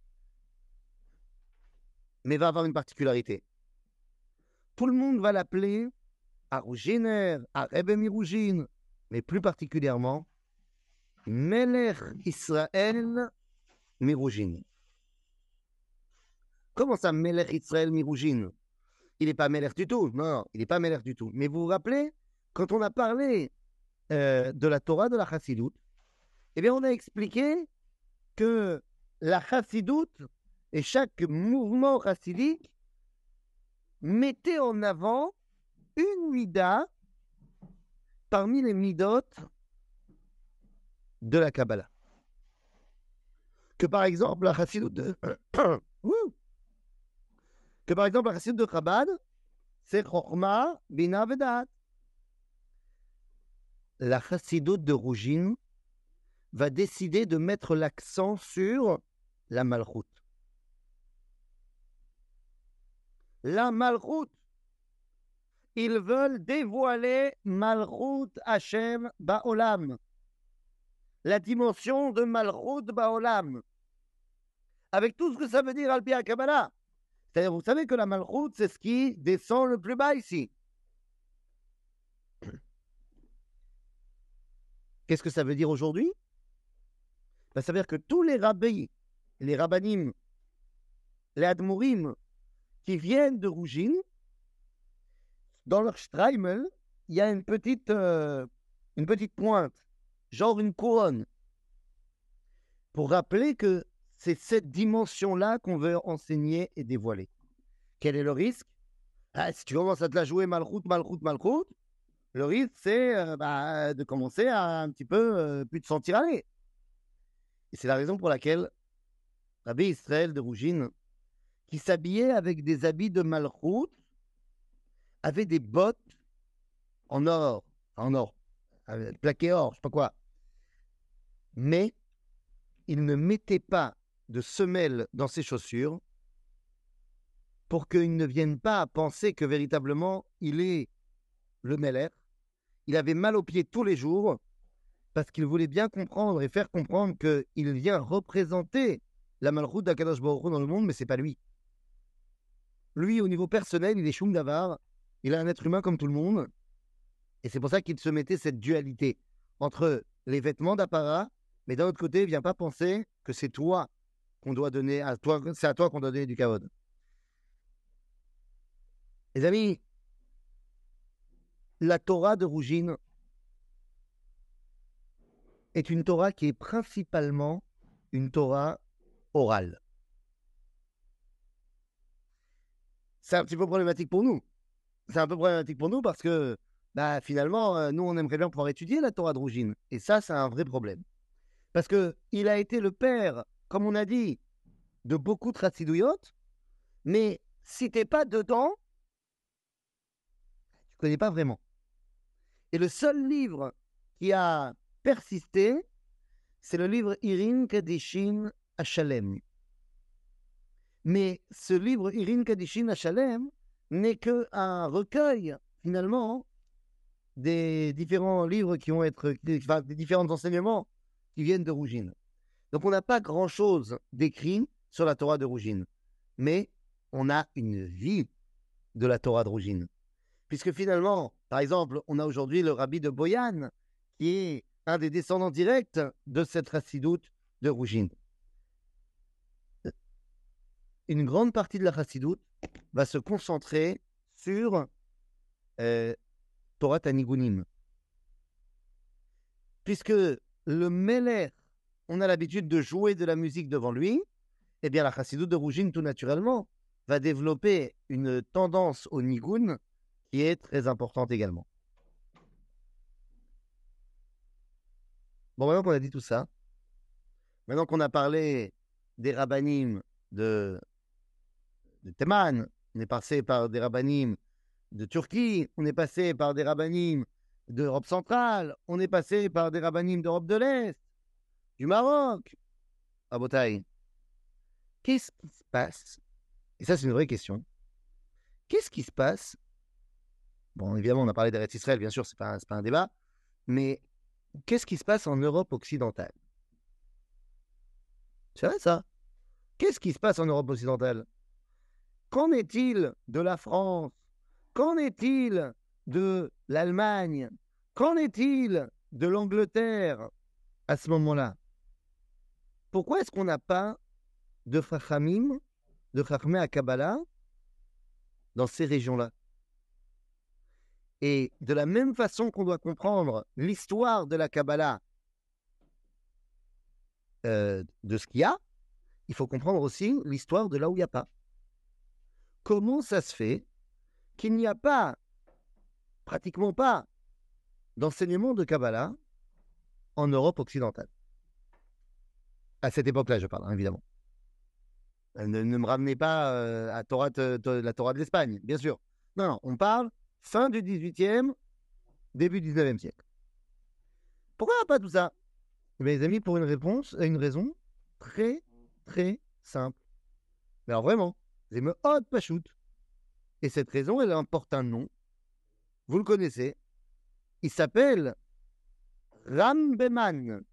mais va avoir une particularité. Tout le monde va l'appeler Arouginer, Arabi Miroujine, mais plus particulièrement Melech Israël Miroujine. Comment ça, Melech Israël Miroujine? Il n'est pas Melech du tout. Non, non, il n'est pas Melech du tout. Mais vous vous rappelez, quand on a parlé euh, de la Torah de la Chassidoute, eh bien, on a expliqué que la Chassidoute et chaque mouvement chassidique mettait en avant une mida parmi les midot de la Kabbalah. Que par exemple, la Chassidoute de... que par exemple, la Chassidoute de Chabad, c'est Chokhma, Bina, Vedat. La Chassidoute de Roujine va décider de mettre l'accent sur la Malchut. La Malchut. Ils veulent dévoiler Malchut Hashem Ba'olam. La dimension de Malchut Ba'olam. Avec tout ce que ça veut dire Al-Pi HaKabbalah. C'est-à-dire, vous savez que la Malchut, c'est ce qui descend le plus bas ici. Qu'est-ce que ça veut dire aujourd'hui? Ben, ça veut dire que tous les rabbis, les rabbanim, les admourim qui viennent de Roujine, dans leur Streimel, il y a une petite, euh, une petite pointe, genre une couronne, pour rappeler que c'est cette dimension-là qu'on veut enseigner et dévoiler. Quel est le risque? Ah, si tu commences à te la jouer malchoute, malchoute, malchoute, le risque, c'est euh, bah, de commencer à un petit peu euh, plus te sentir aller. Et c'est la raison pour laquelle Rabbi Israël de Roujine, qui s'habillait avec des habits de malchoute, avait des bottes en or, en or, plaqué or, je sais pas quoi. Mais il ne mettait pas de semelle dans ses chaussures pour qu'ils ne viennent pas à penser que véritablement il est le Meller. Il avait mal aux pieds tous les jours parce qu'il voulait bien comprendre et faire comprendre qu'il vient représenter la Malchut d'Akadosh Baruch Hu dans le monde, mais c'est pas lui. Lui, au niveau personnel, il est Shum Davar, il est un être humain comme tout le monde, et c'est pour ça qu'il se mettait cette dualité entre les vêtements d'apparat, mais d'un autre côté, il ne vient pas penser que c'est toi qu'on doit donner à toi, c'est à toi qu'on doit donner du kavod. Les amis, la Torah de Roujine est une Torah qui est principalement une Torah orale. C'est un petit peu problématique pour nous. C'est un peu problématique pour nous parce que bah, finalement, euh, nous, on aimerait bien pouvoir étudier la Torah de Roujine. Et ça, c'est un vrai problème. Parce qu'il a été le père, comme on a dit, de beaucoup de Chassidouyot, mais si tu n'es pas dedans, tu ne connais pas vraiment. Et le seul livre qui a persisté, c'est le livre Irin Kadishin Hashalem. Mais ce livre Irin Kadishin Hashalem n'est qu'un recueil, finalement, des différents livres qui vont être, enfin, des différents enseignements qui viennent de Roujine. Donc, on n'a pas grand-chose d'écrit sur la Torah de Roujine, mais on a une vie de la Torah de Roujine. Puisque finalement, par exemple, on a aujourd'hui le rabbi de Boyan, qui est un des descendants directs de cette chassidoute de Roujine. Une grande partie de la chassidoute va se concentrer sur euh, Torah Tanigunim. Puisque le Meller, on a l'habitude de jouer de la musique devant lui, eh bien la chassidoute de Rougine, tout naturellement, va développer une tendance au nigun qui est très importante également. Bon, maintenant qu'on a dit tout ça, maintenant qu'on a parlé des rabbanim de, de Théman, on est passé par des rabbanim de Turquie, on est passé par des rabbanim d'Europe centrale, on est passé par des rabbanim d'Europe de l'Est, du Maroc. Ah, Botaï, qu'est-ce qui se passe? Et ça, c'est une vraie question. Qu'est-ce qui se passe? Bon, évidemment, on a parlé d'Eretz Israël, bien sûr, c'est pas, c'est pas un débat, mais qu'est-ce qui se passe en Europe occidentale? C'est vrai, ça? Qu'est-ce qui se passe en Europe occidentale? Qu'en est-il de la France? Qu'en est-il de l'Allemagne? Qu'en est-il de l'Angleterre à ce moment-là? Pourquoi est-ce qu'on n'a pas de Chachamim, de Chachmei à Kabbalah dans ces régions-là? Et de la même façon qu'on doit comprendre l'histoire de la Kabbalah, euh, de ce qu'il y a, il faut comprendre aussi l'histoire de là où il n'y a pas. Comment ça se fait qu'il n'y a pas, pratiquement pas, d'enseignement de Kabbalah en Europe occidentale? À cette époque-là, je parle, hein, évidemment. Ne, ne me ramenez pas euh, à Torah, te, te, la Torah de l'Espagne, bien sûr. Non, non, on parle fin du dix-huitième, début du dix-neuvième siècle. Pourquoi pas tout ça? Mes amis, pour une réponse, une raison très, très simple. Mais alors vraiment, c'est me hot pachout. Et cette raison, elle porte un nom. Vous le connaissez. Il s'appelle Ram Beman.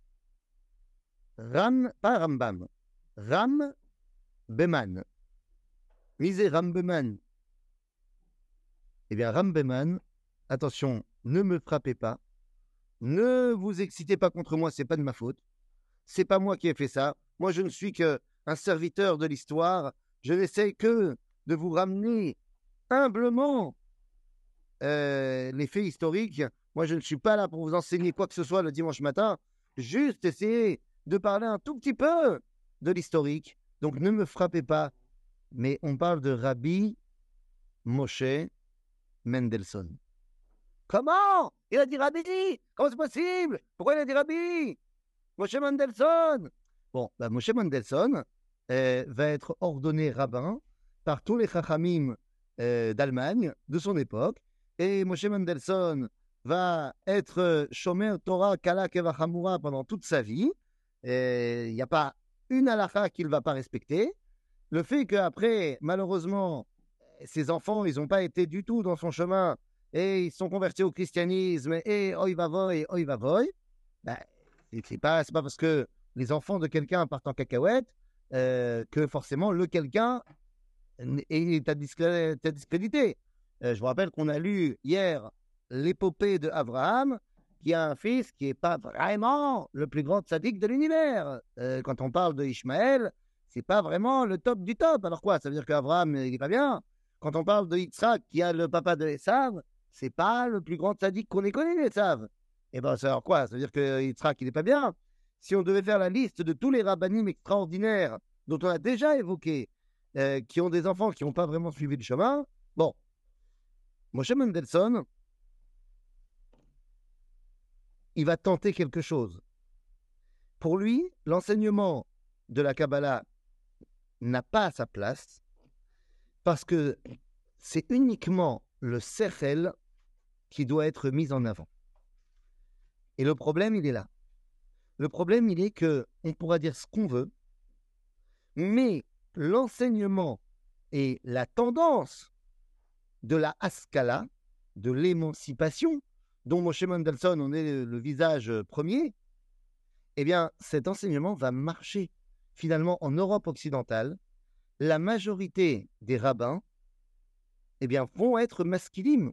Ram, pas Rambam. Ram Beman. Misez Ram Beman. Eh bien, Ram Beman, attention, ne me frappez pas. Ne vous excitez pas contre moi, c'est pas de ma faute. C'est pas moi qui ai fait ça. Moi, je ne suis qu'un serviteur de l'histoire. Je n'essaie que de vous ramener humblement euh, les faits historiques. Moi, je ne suis pas là pour vous enseigner quoi que ce soit le dimanche matin. Juste essayer de parler un tout petit peu de l'historique. Donc, ne me frappez pas. Mais on parle de Rabbi Moshe Mendelssohn. Comment? Il a dit Rabbi? Comment c'est possible? Pourquoi il a dit Rabbi? Moshe Mendelssohn. Bon, bah, Moshe Mendelssohn euh, va être ordonné rabbin par tous les chachamim euh, d'Allemagne de son époque. Et Moshe Mendelssohn va être shomer Torah kala kevachamura pendant toute sa vie. Il n'y a pas une halakha qu'il ne va pas respecter. Le fait qu'après, malheureusement, ses enfants, ils n'ont pas été du tout dans son chemin et ils sont convertis au christianisme et oi va voy, oi va voy, ben, c'est pas, c'est pas parce que les enfants de quelqu'un partent en cacahuète euh, que forcément le quelqu'un est à discréditer. Euh, je vous rappelle qu'on a lu hier l'épopée de Abraham, qui a un fils qui n'est pas vraiment le plus grand tzaddik de l'univers. Euh, quand on parle de Ishmaël, c'est pas vraiment le top du top. Alors quoi? Ça veut dire qu'Abraham, il n'est pas bien. Quand on parle de Yitzhak, qui a le papa de Esav, c'est pas le plus grand tzaddik qu'on ait connu, Esav. Et bien, ça veut dire quoi? Ça veut dire que Yitzhak, il n'est pas bien. Si on devait faire la liste de tous les rabbanim extraordinaires dont on a déjà évoqué, euh, qui ont des enfants qui n'ont pas vraiment suivi le chemin, bon, Moshe Mendelssohn, il va tenter quelque chose. Pour lui, l'enseignement de la Kabbalah n'a pas sa place parce que c'est uniquement le sechel qui doit être mis en avant. Et le problème, il est là. Le problème, il est que on pourra dire ce qu'on veut, mais l'enseignement et la tendance de la haskala, de l'émancipation, dont Moshe Mendelssohn en est le, le visage premier, eh bien, cet enseignement va marcher finalement en Europe occidentale. La majorité des rabbins, eh bien, vont être masculines.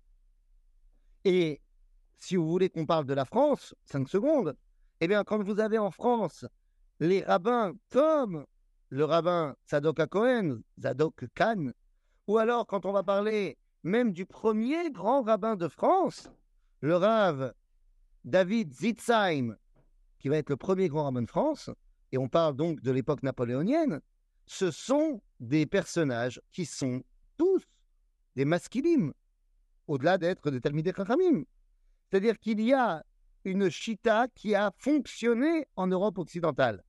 Et si vous voulez qu'on parle de la France, cinq secondes, eh bien, quand vous avez en France les rabbins comme le rabbin Tzadok HaKohen, Zadok Khan, ou alors quand on va parler même du premier grand rabbin de France, le Rav David Zitzheim qui va être le premier grand rabbin de France, et on parle donc de l'époque napoléonienne, ce sont des personnages qui sont tous des maskilim, au-delà d'être des Talmidei Chachamim. C'est-à-dire qu'il y a une chita qui a fonctionné en Europe occidentale.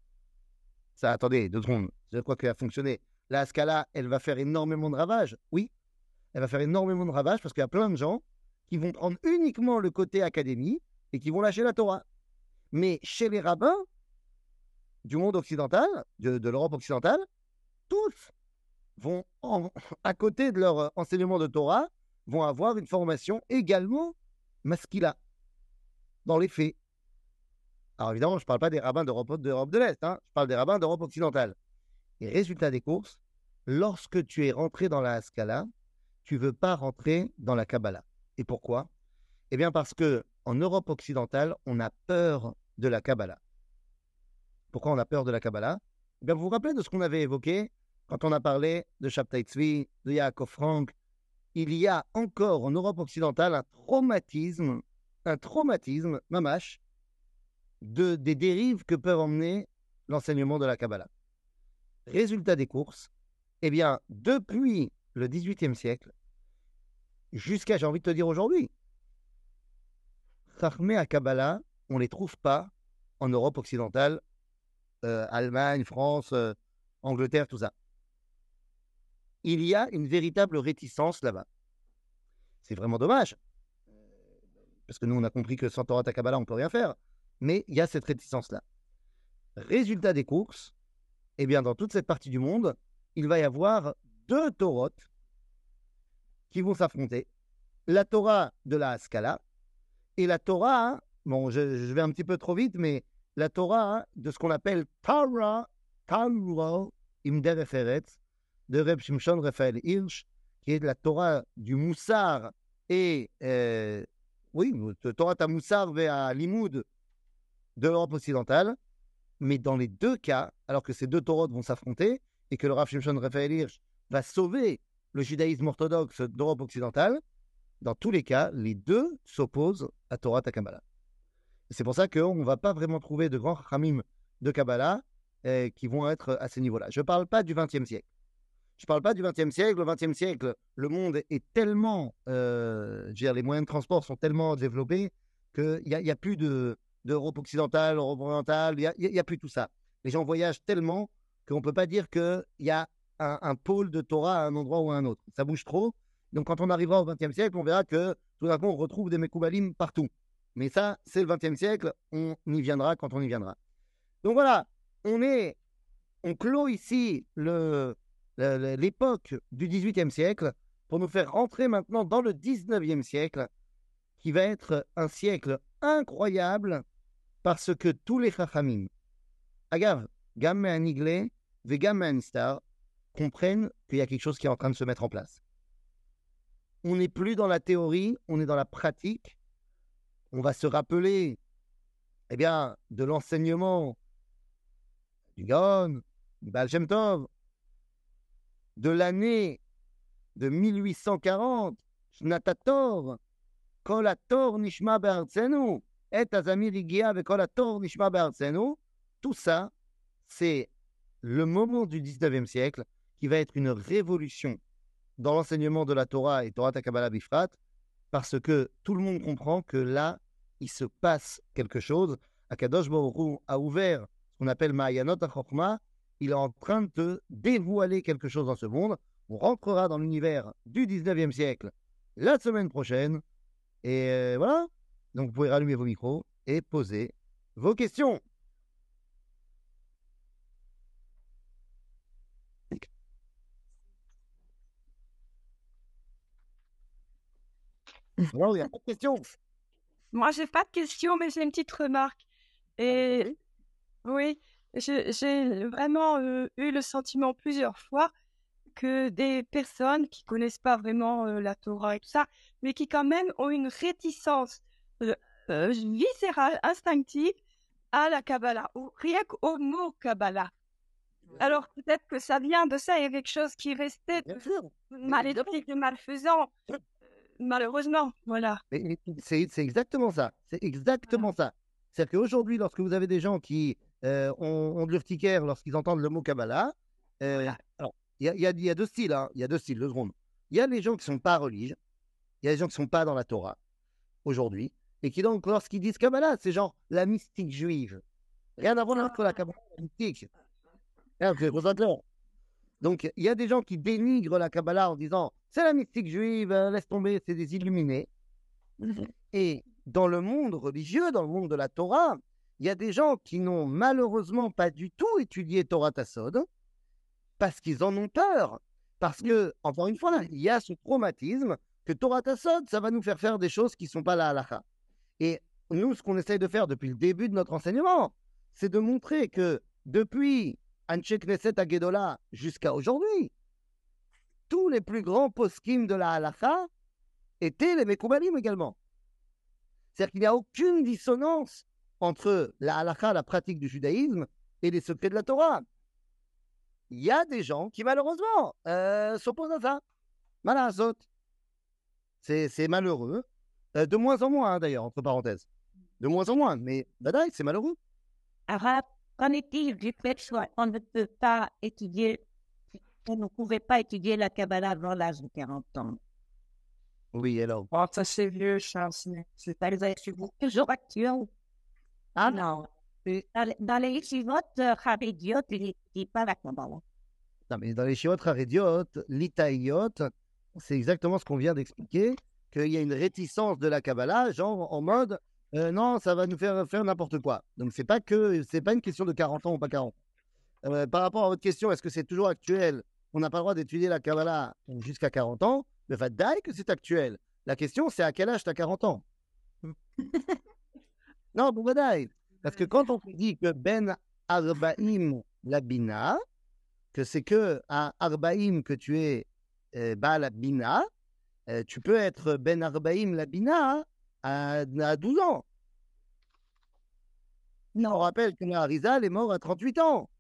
Ça, attendez, deux secondes, je crois qu'elle a fonctionné. La Haskalah, elle va faire énormément de ravages. Oui, elle va faire énormément de ravages parce qu'il y a plein de gens qui vont prendre uniquement le côté académie et qui vont lâcher la Torah. Mais chez les rabbins du monde occidental, de, de l'Europe occidentale, tous vont, en, à côté de leur enseignement de Torah, vont avoir une formation également maskila, dans les faits. Alors évidemment, je ne parle pas des rabbins d'Europe, d'Europe de l'Est, hein, je parle des rabbins d'Europe occidentale. Et résultat des courses, lorsque tu es rentré dans la Haskalah, tu ne veux pas rentrer dans la Kabbalah. Et pourquoi? Eh bien parce qu'en Europe occidentale, on a peur de la Kabbalah. Pourquoi on a peur de la Kabbalah? Eh bien, vous vous rappelez de ce qu'on avait évoqué quand on a parlé de Shabtai Tzvi, de Yaakov Frank? Il y a encore en Europe occidentale un traumatisme, un traumatisme, mamache, de, des dérives que peuvent emmener l'enseignement de la Kabbalah. Résultat des courses, eh bien, depuis le dix-huitième siècle, jusqu'à, j'ai envie de te dire aujourd'hui, Chachmei à Kabbalah, on ne les trouve pas en Europe occidentale, euh, Allemagne, France, euh, Angleterre, tout ça. Il y a une véritable réticence là-bas. C'est vraiment dommage, parce que nous, on a compris que sans Torah à Kabbalah, on ne peut rien faire, mais il y a cette réticence-là. Résultat des courses, eh bien, dans toute cette partie du monde, il va y avoir deux Torahs qui vont s'affronter. La Torah de la Haskalah et la Torah, hein, bon, je, je vais un petit peu trop vite, mais la Torah hein, de ce qu'on appelle Torah, Torah, im derech eretz, de Reb Shimshon Raphaël Hirsch, qui est de la Torah du Moussar et, euh, oui, Torah ta Moussar vers Limoud de l'Europe occidentale. Mais dans les deux cas, alors que ces deux Torahs vont s'affronter et que le Rav Shimshon Raphaël Hirsch va sauver le judaïsme orthodoxe d'Europe occidentale, dans tous les cas, les deux s'opposent à Torah ta Kabbalah. C'est pour ça qu'on ne va pas vraiment trouver de grands Chachamim de Kabbalah eh, qui vont être à ce niveau-là. Je ne parle pas du vingtième siècle. Je ne parle pas du vingtième siècle. Le vingtième siècle, le monde est tellement... Euh, je veux dire, les moyens de transport sont tellement développés qu'il n'y a, y a plus de... d'Europe occidentale, Europe orientale, il n'y a, a, a plus tout ça. Les gens voyagent tellement qu'on ne peut pas dire qu'il y a un, un pôle de Torah à un endroit ou à un autre. Ça bouge trop. Donc, quand on arrivera au vingtième siècle, on verra que tout d'un coup, on retrouve des Mekoubalim partout. Mais ça, c'est le vingtième siècle. On y viendra quand on y viendra. Donc voilà, on est, on clôt ici le, le, l'époque du dix-huitième siècle pour nous faire rentrer maintenant dans le dix-neuvième siècle, qui va être un siècle incroyable parce que tous les Chachamim, Agav, Gam Me'aniglé, Vegam Me'anistar, comprennent qu'il y a quelque chose qui est en train de se mettre en place. On n'est plus dans la théorie, on est dans la pratique. On va se rappeler eh bien, de l'enseignement du Gaon, du Baal Shem Tov, de l'année de mille huit cent quarante, Shnatator, Kol haTor nishma be'artzenu, et azamir higia ve'kol haTor nishma be'artzenu. Tout ça, c'est le moment du dix-neuvième siècle qui va être une révolution dans l'enseignement de la Torah et Torah ta Kabbalah Bifrat, parce que tout le monde comprend que là, il se passe quelque chose. Akadosh Baruch Hu a ouvert ce qu'on appelle Ma'ayanot HaChokhmah. Il est en train de te dévoiler quelque chose dans ce monde. On rentrera dans l'univers du dix-neuvième siècle la semaine prochaine. Et euh, voilà. Donc, vous pouvez rallumer vos micros et poser vos questions. Alors, il n'y a pas de questions. Moi, j'ai pas de questions, mais j'ai une petite remarque. Et oui, je- j'ai vraiment euh, eu le sentiment plusieurs fois que des personnes qui connaissent pas vraiment euh, la Torah et tout ça, mais qui quand même ont une réticence euh, euh, viscérale, instinctive à la Kabbalah, ou rien qu'au mot Kabbalah. Alors peut-être que ça vient de ça, il y a quelque chose qui restait Bien sûr. maléfique, de malfaisant, euh, malheureusement, voilà. Mais, mais c'est, c'est exactement ça. C'est exactement ça. C'est-à-dire qu'aujourd'hui, lorsque vous avez des gens qui euh, ont, ont de l'urticaire lorsqu'ils entendent le mot Kabbalah, euh, alors, il y a, y, a, y a deux styles, hein, il y a deux styles, deux secondes. Il y a les gens qui ne sont pas religieux, il y a les gens qui ne sont pas dans la Torah, aujourd'hui, et qui donc, lorsqu'ils disent Kabbalah, c'est genre la mystique juive. Rien à voir avec la Kabbalah la mystique. Hein, c'est pour ça que là, donc, il y a des gens qui dénigrent la Kabbalah en disant c'est la mystique juive, euh, laisse tomber, c'est des illuminés. Et dans le monde religieux, dans le monde de la Torah, il y a des gens qui n'ont malheureusement pas du tout étudié Torah Tassod parce qu'ils en ont peur. Parce que, encore une fois, il y a ce traumatisme que Torah Tassod, ça va nous faire faire des choses qui ne sont pas la halakha. Et nous, ce qu'on essaye de faire depuis le début de notre enseignement, c'est de montrer que depuis Anshe Knesset Agedola jusqu'à aujourd'hui, tous les plus grands poskim de la halakha étaient les Mekoubalim également. C'est-à-dire qu'il n'y a aucune dissonance entre la halakha, la pratique du judaïsme, et les secrets de la Torah. Il y a des gens qui, malheureusement, euh, s'opposent à ça. Malazot. C'est, c'est malheureux. Euh, de moins en moins, hein, d'ailleurs, entre parenthèses. De moins en moins, mais badaï, c'est malheureux. Alors, qu'en est-il du fait qu'on ne peut pas étudier, on ne pouvait pas étudier la Kabbalah avant l'âge de quarante ans? Oui, alors. Oh, ça c'est vieux, Charles. C'est Ça les a toujours actuel. Ah non. Et... Dans, dans les yeshivot charédiotes, ils n'étudient pas la Kabbalah. Non, mais dans les yeshivot charédiotes, l'itaïot, c'est exactement ce qu'on vient d'expliquer, qu'il y a une réticence de la Kabbalah, genre en mode euh, non, ça va nous faire faire n'importe quoi. Donc, c'est pas que c'est pas une question de quarante ans ou pas quarante. Euh, par rapport à votre question, est-ce que c'est toujours actuel? On n'a pas le droit d'étudier la Kabbalah jusqu'à quarante ans. Mais va dire que c'est actuel. La question, c'est à quel âge tu as quarante ans? Non, pour Vadaï. Parce que quand on dit que Ben Arbaïm la Bina, que c'est que à Arbaïm que tu es euh, Baal Bina, euh, tu peux être Ben Arbaïm la Bina à, à douze ans. Non. On rappelle que la Harizal est mort à trente-huit ans.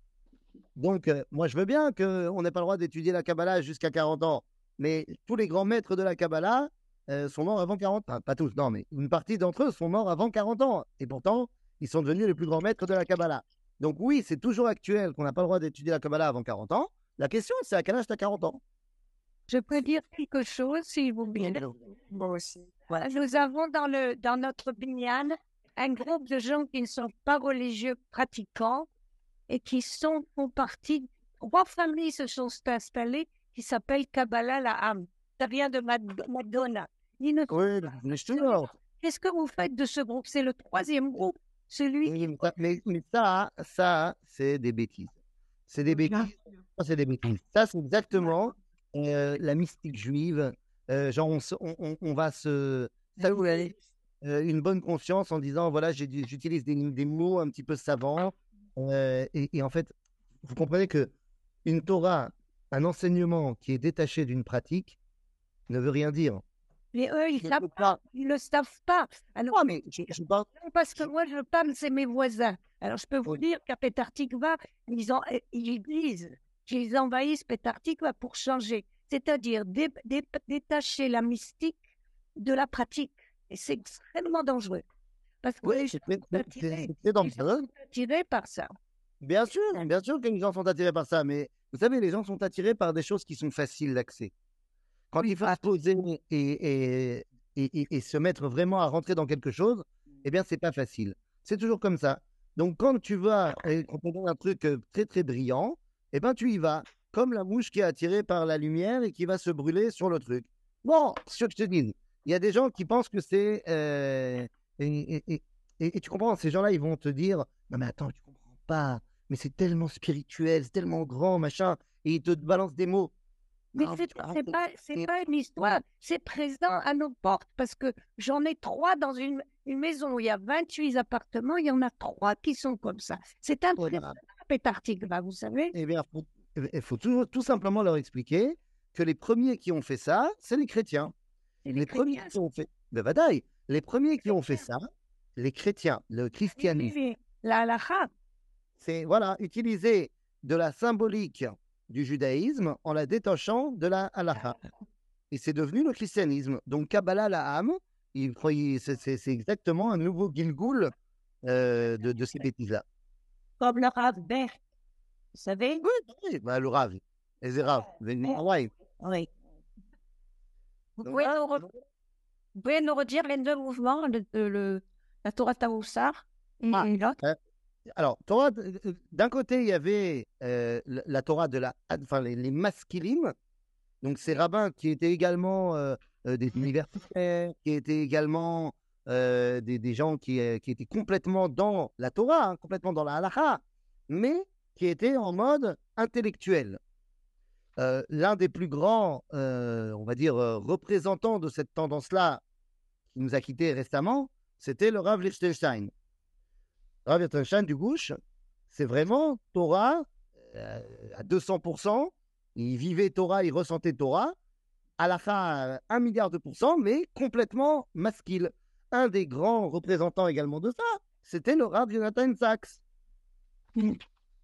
Donc, euh, moi, je veux bien qu'on n'ait pas le droit d'étudier la Kabbalah jusqu'à quarante ans. Mais tous les grands maîtres de la Kabbalah euh, sont morts avant quarante ans. Enfin, pas tous, non, mais une partie d'entre eux sont morts avant quarante ans. Et pourtant, ils sont devenus les plus grands maîtres de la Kabbalah. Donc oui, c'est toujours actuel qu'on n'a pas le droit d'étudier la Kabbalah avant quarante ans. La question, c'est à quel âge tu as quarante ans? Je peux dire quelque chose, s'il vous plaît. Moi aussi. Voilà. Nous avons dans, le, dans notre binyan un groupe de gens qui ne sont pas religieux pratiquants et qui sont, font partie, trois familles se sont installées qui s'appellent Kabbalah La'am. Ça vient de Mad- Madonna. Ils ne... Oui, mais je te jure. Qu'est-ce que vous faites de ce groupe? C'est le troisième groupe. Celui Oui, qui... mais, ça, mais, mais ça, ça, c'est des bêtises. C'est des bêtises. Ça, c'est des bêtises. Ça, c'est exactement euh, la mystique juive. Euh, genre, on, se- on, on, on va se... Ça, vous voyez, euh, une bonne conscience en disant, voilà, j'ai du- j'utilise des, des mots un petit peu savants. Euh, et, et en fait, vous comprenez que une Torah, un enseignement qui est détaché d'une pratique, ne veut rien dire. Mais eux, ils Je savent peux pas. pas. Ils ne le savent pas. Alors, Ah, mais je, je parle. non, parce que moi, je parle, c'est mes voisins. Alors, je peux vous Oui. dire qu'à Petah Tikva, ils, ont, ils disent qu'ils envahissent Petah Tikva pour changer. C'est-à-dire dé, dé, détacher la mystique de la pratique. Et c'est extrêmement dangereux. Parce que Oui, les gens c'est sont c'est- attirés, c'est- c'est les gens dangereux. sont attirés par ça. Bien sûr, bien sûr que les gens sont attirés par ça, mais vous savez, les gens sont attirés par des choses qui sont faciles d'accès. Quand il faut se poser et, et, et, et- et se mettre vraiment à rentrer dans quelque chose, eh bien, c'est pas facile. C'est toujours comme ça. Donc, quand tu vas, et quand on donne un truc euh, très, très brillant, eh bien, tu y vas. Comme la mouche qui est attirée par la lumière et qui va se brûler sur le truc. Bon, ce que je te dis, il y a des gens qui pensent que c'est... euh, et, et- et- et- et tu comprends, ces gens-là, ils vont te dire, non mais attends, tu comprends pas, mais c'est tellement spirituel, c'est tellement grand, machin, et ils te balancent des mots. Mais Non, c'est tu- ah, c'est pas, c'est c'est- pas une histoire, c'est présent à nos portes. Parce que j'en ai trois dans une, une maison où il y a vingt-huit appartements, il y en a trois qui sont comme ça. C'est un Voilà. Petah Tikva, vous savez. Eh bien, faut- il faut tout, tout simplement leur expliquer que les premiers qui ont fait ça, c'est les chrétiens. C'est Les, les premiers chrétiens. qui ont fait... Ben, badaï, les premiers qui ont fait ça, les chrétiens, le Oui, christianisme, oui, oui. La halakha. c'est voilà, utiliser de la symbolique du judaïsme en la détachant de la halakha. Et c'est devenu le christianisme. Donc Kabbalah La'am, il, il- c'est c'est- c'est exactement un nouveau Gilgoul euh, de, de ces bêtises-là. Comme le Rav Ber, vous savez? Oui, oui, bah, le Rav. Et c'est Rav. Ouais. Oui. Vous Donc pouvez, là, nous, re- vous pouvez nous redire les deux mouvements, le, le, le- la Torah Taoussar et, Ah. et l'autre? euh, alors, Torah, d- d- d'un côté, il y avait euh, la, la Torah de la, enfin, les, les maskilim, donc ces rabbins qui étaient également euh, euh, des universitaires, qui étaient également euh, des, des gens qui, euh, qui étaient complètement dans la Torah, hein, complètement dans la halakha, mais qui étaient en mode intellectuel. Euh, l'un des plus grands, euh, on va dire, euh, représentants de cette tendance-là, qui nous a quittés récemment, c'était le Rav Lichtenstein. Le Rav Lichtenstein du Gouche, c'est vraiment Torah euh, à deux cents pour cent. Il vivait Torah, il ressentait Torah. À la fin, un milliard de pourcents, mais complètement masquil. Un des grands représentants également de ça, c'était le Rav Jonathan Sachs. Une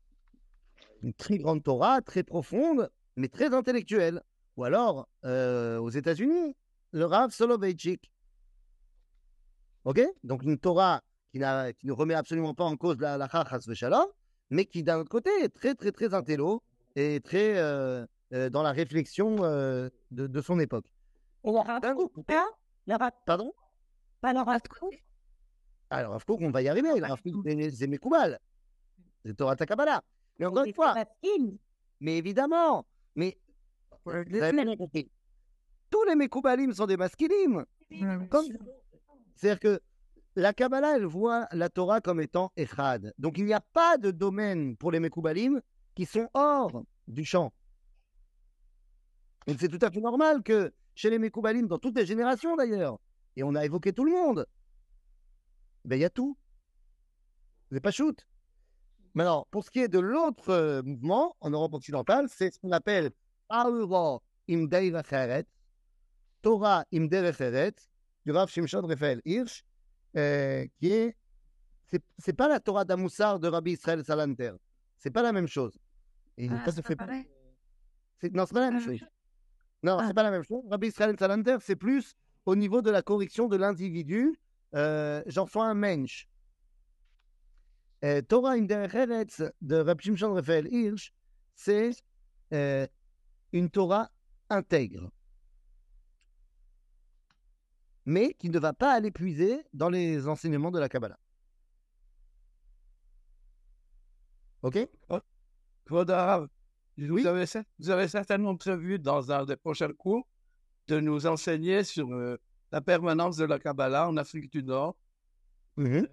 très grande Torah, très profonde, mais très intellectuelle. Ou alors, euh, aux États-Unis, le Rav Soloveitchik. Ok? Donc, une Torah qui, n'a- qui ne remet absolument pas en cause la halakha chas v'shalom, mais qui, d'un autre côté, est très, très, très intello et très euh, euh, dans la réflexion euh, de, de son époque. Et le Rav D'un Kook, coup, hein? Le Rav, pardon? pas le Rav Kook? Alors, Rav Kook, on va y arriver. Rav Kook, c'est c'est Mekoubal. C'est Torah Takabala. Mais encore une fois, mais évidemment, mais vous avez bien compris. Tous les Mekoubalim sont des maskilim. Comme... C'est-à-dire que la Kabbalah, elle voit la Torah comme étant Echad. Donc, il n'y a pas de domaine pour les Mekoubalim qui sont hors du champ. Donc, c'est tout à fait normal que chez les Mekoubalim, dans toutes les générations d'ailleurs, et on a évoqué tout le monde, ben, il y a tout. C'est pas shoot. Maintenant, pour ce qui est de l'autre euh, mouvement en Europe occidentale, c'est ce qu'on appelle Torah im Derech Eretz, Torah im Derech Eretz, du Rav Shimshon Raphaël Hirsch, euh, qui est, c'est, c'est pas la Torah d'Amoussar de Rabbi Israël Salanter. C'est pas la même chose. Et Ah, ça c'est se fait pas pas. pareil. C'est, non, c'est pas la même Ah. chose. Non, Ah. c'est pas la même chose. Rabbi Israël Salanter, c'est plus au niveau de la correction de l'individu. Euh, j'en sois un mensch. Euh, Torah in Derech Eretz de Rabbi Shimshon Raphaël Hirsch, c'est euh, une Torah intègre, mais qui ne va pas aller puiser dans les enseignements de la Kabbalah. Ok? Claude Arabe, vous, Oui. avez, cer- vous avez certainement prévu dans un des prochains cours de nous enseigner sur euh, la permanence de la Kabbalah en Afrique du Nord, Mhm.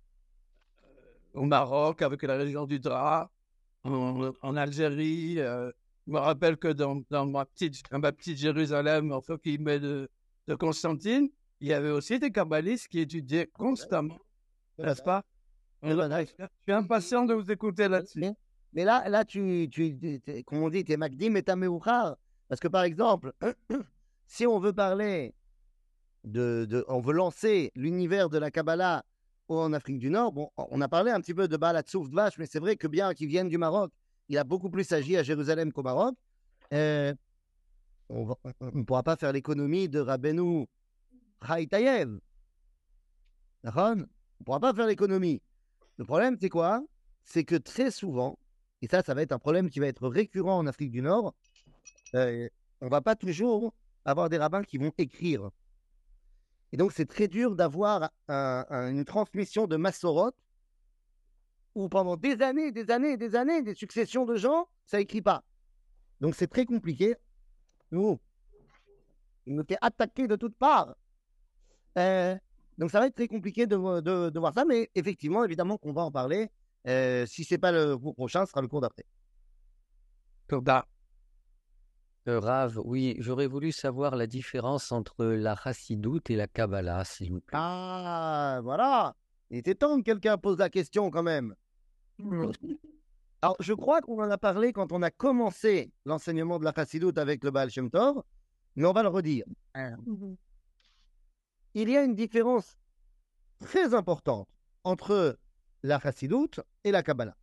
au Maroc, avec la région du Dra, en, en Algérie. euh, je me rappelle que dans, dans ma, petite, dans ma petite Jérusalem, enfin, qui met de, de Constantine, il y avait aussi des kabbalistes qui étudiaient constamment, n'est-ce pas? Je suis impatient de vous écouter là-dessus. Mais, mais là, là tu, tu, tu- tu- comme on dit, tu es Magdim et ta Meuchar. Parce que par exemple, si on veut parler de, de- on veut lancer l'univers de la Kabbalah en Afrique du Nord, bon, on a parlé un petit peu de Baal Hatzouf Dvash, mais c'est vrai que bien qu'il vienne du Maroc, il a beaucoup plus agi à Jérusalem qu'au Maroc. Euh, on ne pourra pas faire l'économie de Rabbeinu Haïtayev. D'accord? On ne pourra pas faire l'économie. Le problème, c'est quoi? C'est que très souvent, et ça, ça va être un problème qui va être récurrent en Afrique du Nord, euh, on ne va pas toujours avoir des rabbins qui vont écrire. Et donc, c'est très dur d'avoir un- un- une transmission de Massorot où pendant des années, des années, des années, des successions de gens, ça écrit pas. Donc, c'est très compliqué. Nous, il nous fait attaquer de toutes parts. Euh, donc, ça va être très compliqué de, de- de voir ça, mais effectivement, évidemment qu'on va en parler. Euh, si ce n'est pas le cours prochain, ce sera le cours d'après. Toda. Euh, Rav, oui, j'aurais voulu savoir la différence entre la chassidoute et la Kabbalah, s'il vous plaît. Ah, voilà. Il était temps que quelqu'un pose la question quand même. Alors, je crois qu'on en a parlé quand on a commencé l'enseignement de la chassidoute avec le Baal Shem Tov, mais on va le redire. Mhm. Il y a une différence très importante entre la chassidoute et la Kabbalah.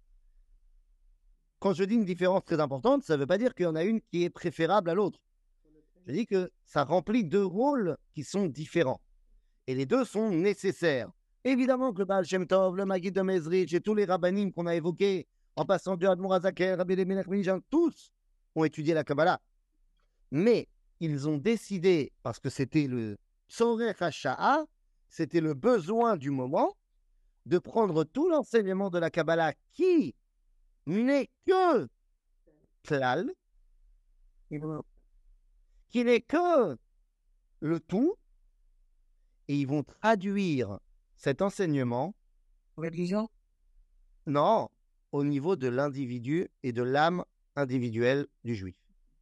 Quand je dis une différence très importante, ça ne veut pas dire qu'il y en a une qui est préférable à l'autre. Je dis que ça remplit deux rôles qui sont différents. Et les deux sont nécessaires. Évidemment que le Baal Shem Tov, le Maguid de Mezrich et tous les rabbinim qu'on a évoqués, en passant du Admor Azaker, Rabbi Elimelech Minjan, tous ont étudié la Kabbalah. Mais ils ont décidé, parce que c'était le Tzorech HaSha'a, c'était le besoin du moment, de prendre tout l'enseignement de la Kabbalah qui n'est que Klal, qui n'est que le tout, et ils vont traduire cet enseignement, Religion. non, au niveau de l'individu et de l'âme individuelle du juif.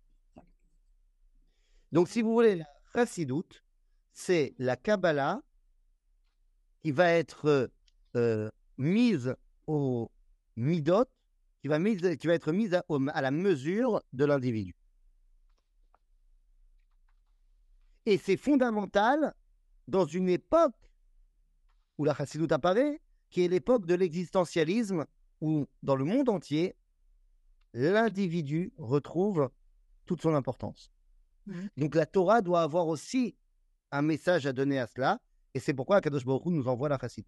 Donc, si vous voulez, la chassidoute, c'est la Kabbalah qui va être euh, mise au midot, qui va, mise, qui va être mise à, au- à la mesure de l'individu. Et c'est fondamental dans une époque où la chassidoute apparaît, qui est l'époque de l'existentialisme, où dans le monde entier, l'individu retrouve toute son importance. Mhm. Donc la Torah doit avoir aussi un message à donner à cela, et c'est pourquoi Kadosh Baruch Hu nous envoie la chassidoute.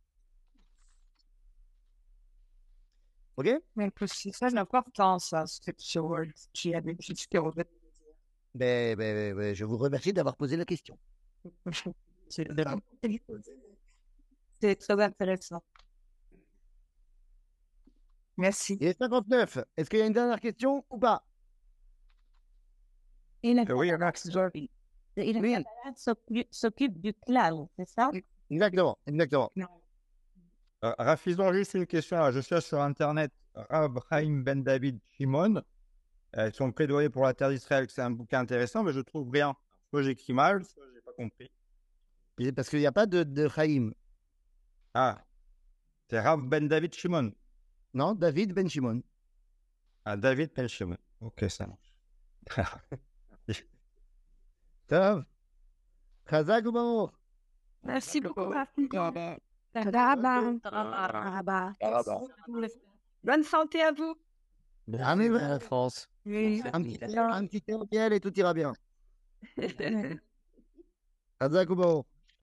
Ok? Mais c'est très important, ça, cette chose qui a des petites théories. Ben, ben, ben, ben, je vous remercie d'avoir posé la question. C'est c'est très intéressant. Merci. Il est cinquante-neuf. Est-ce qu'il y a une dernière question ou pas? Et la Euh, oui, Kabbalah merci. et la Oui. Kabbalah s'occupe- s'occupe du clan, c'est ça? Exactement, exactement. Euh, Rafizon, juste une question. là. Je cherche sur Internet Rav Chaim Ben David Shimon. Euh, son plaidoyer pour la terre d'Israël, c'est un bouquin intéressant, mais je trouve rien. Soit j'écris mal, soit j'ai pas compris. Et parce qu'il n'y a pas de, de Chaim. Ah, c'est Rav Ben David Shimon. Non, David Ben Shimon. Ah, David Ben Shimon. Ok, ça marche. Tov. Chazak ou Baruch? Merci beaucoup, Rafi. Bonne santé à vous. Amen. La France. Un petit un petit thé au miel et tout ira bien. Chazak ou Baruch?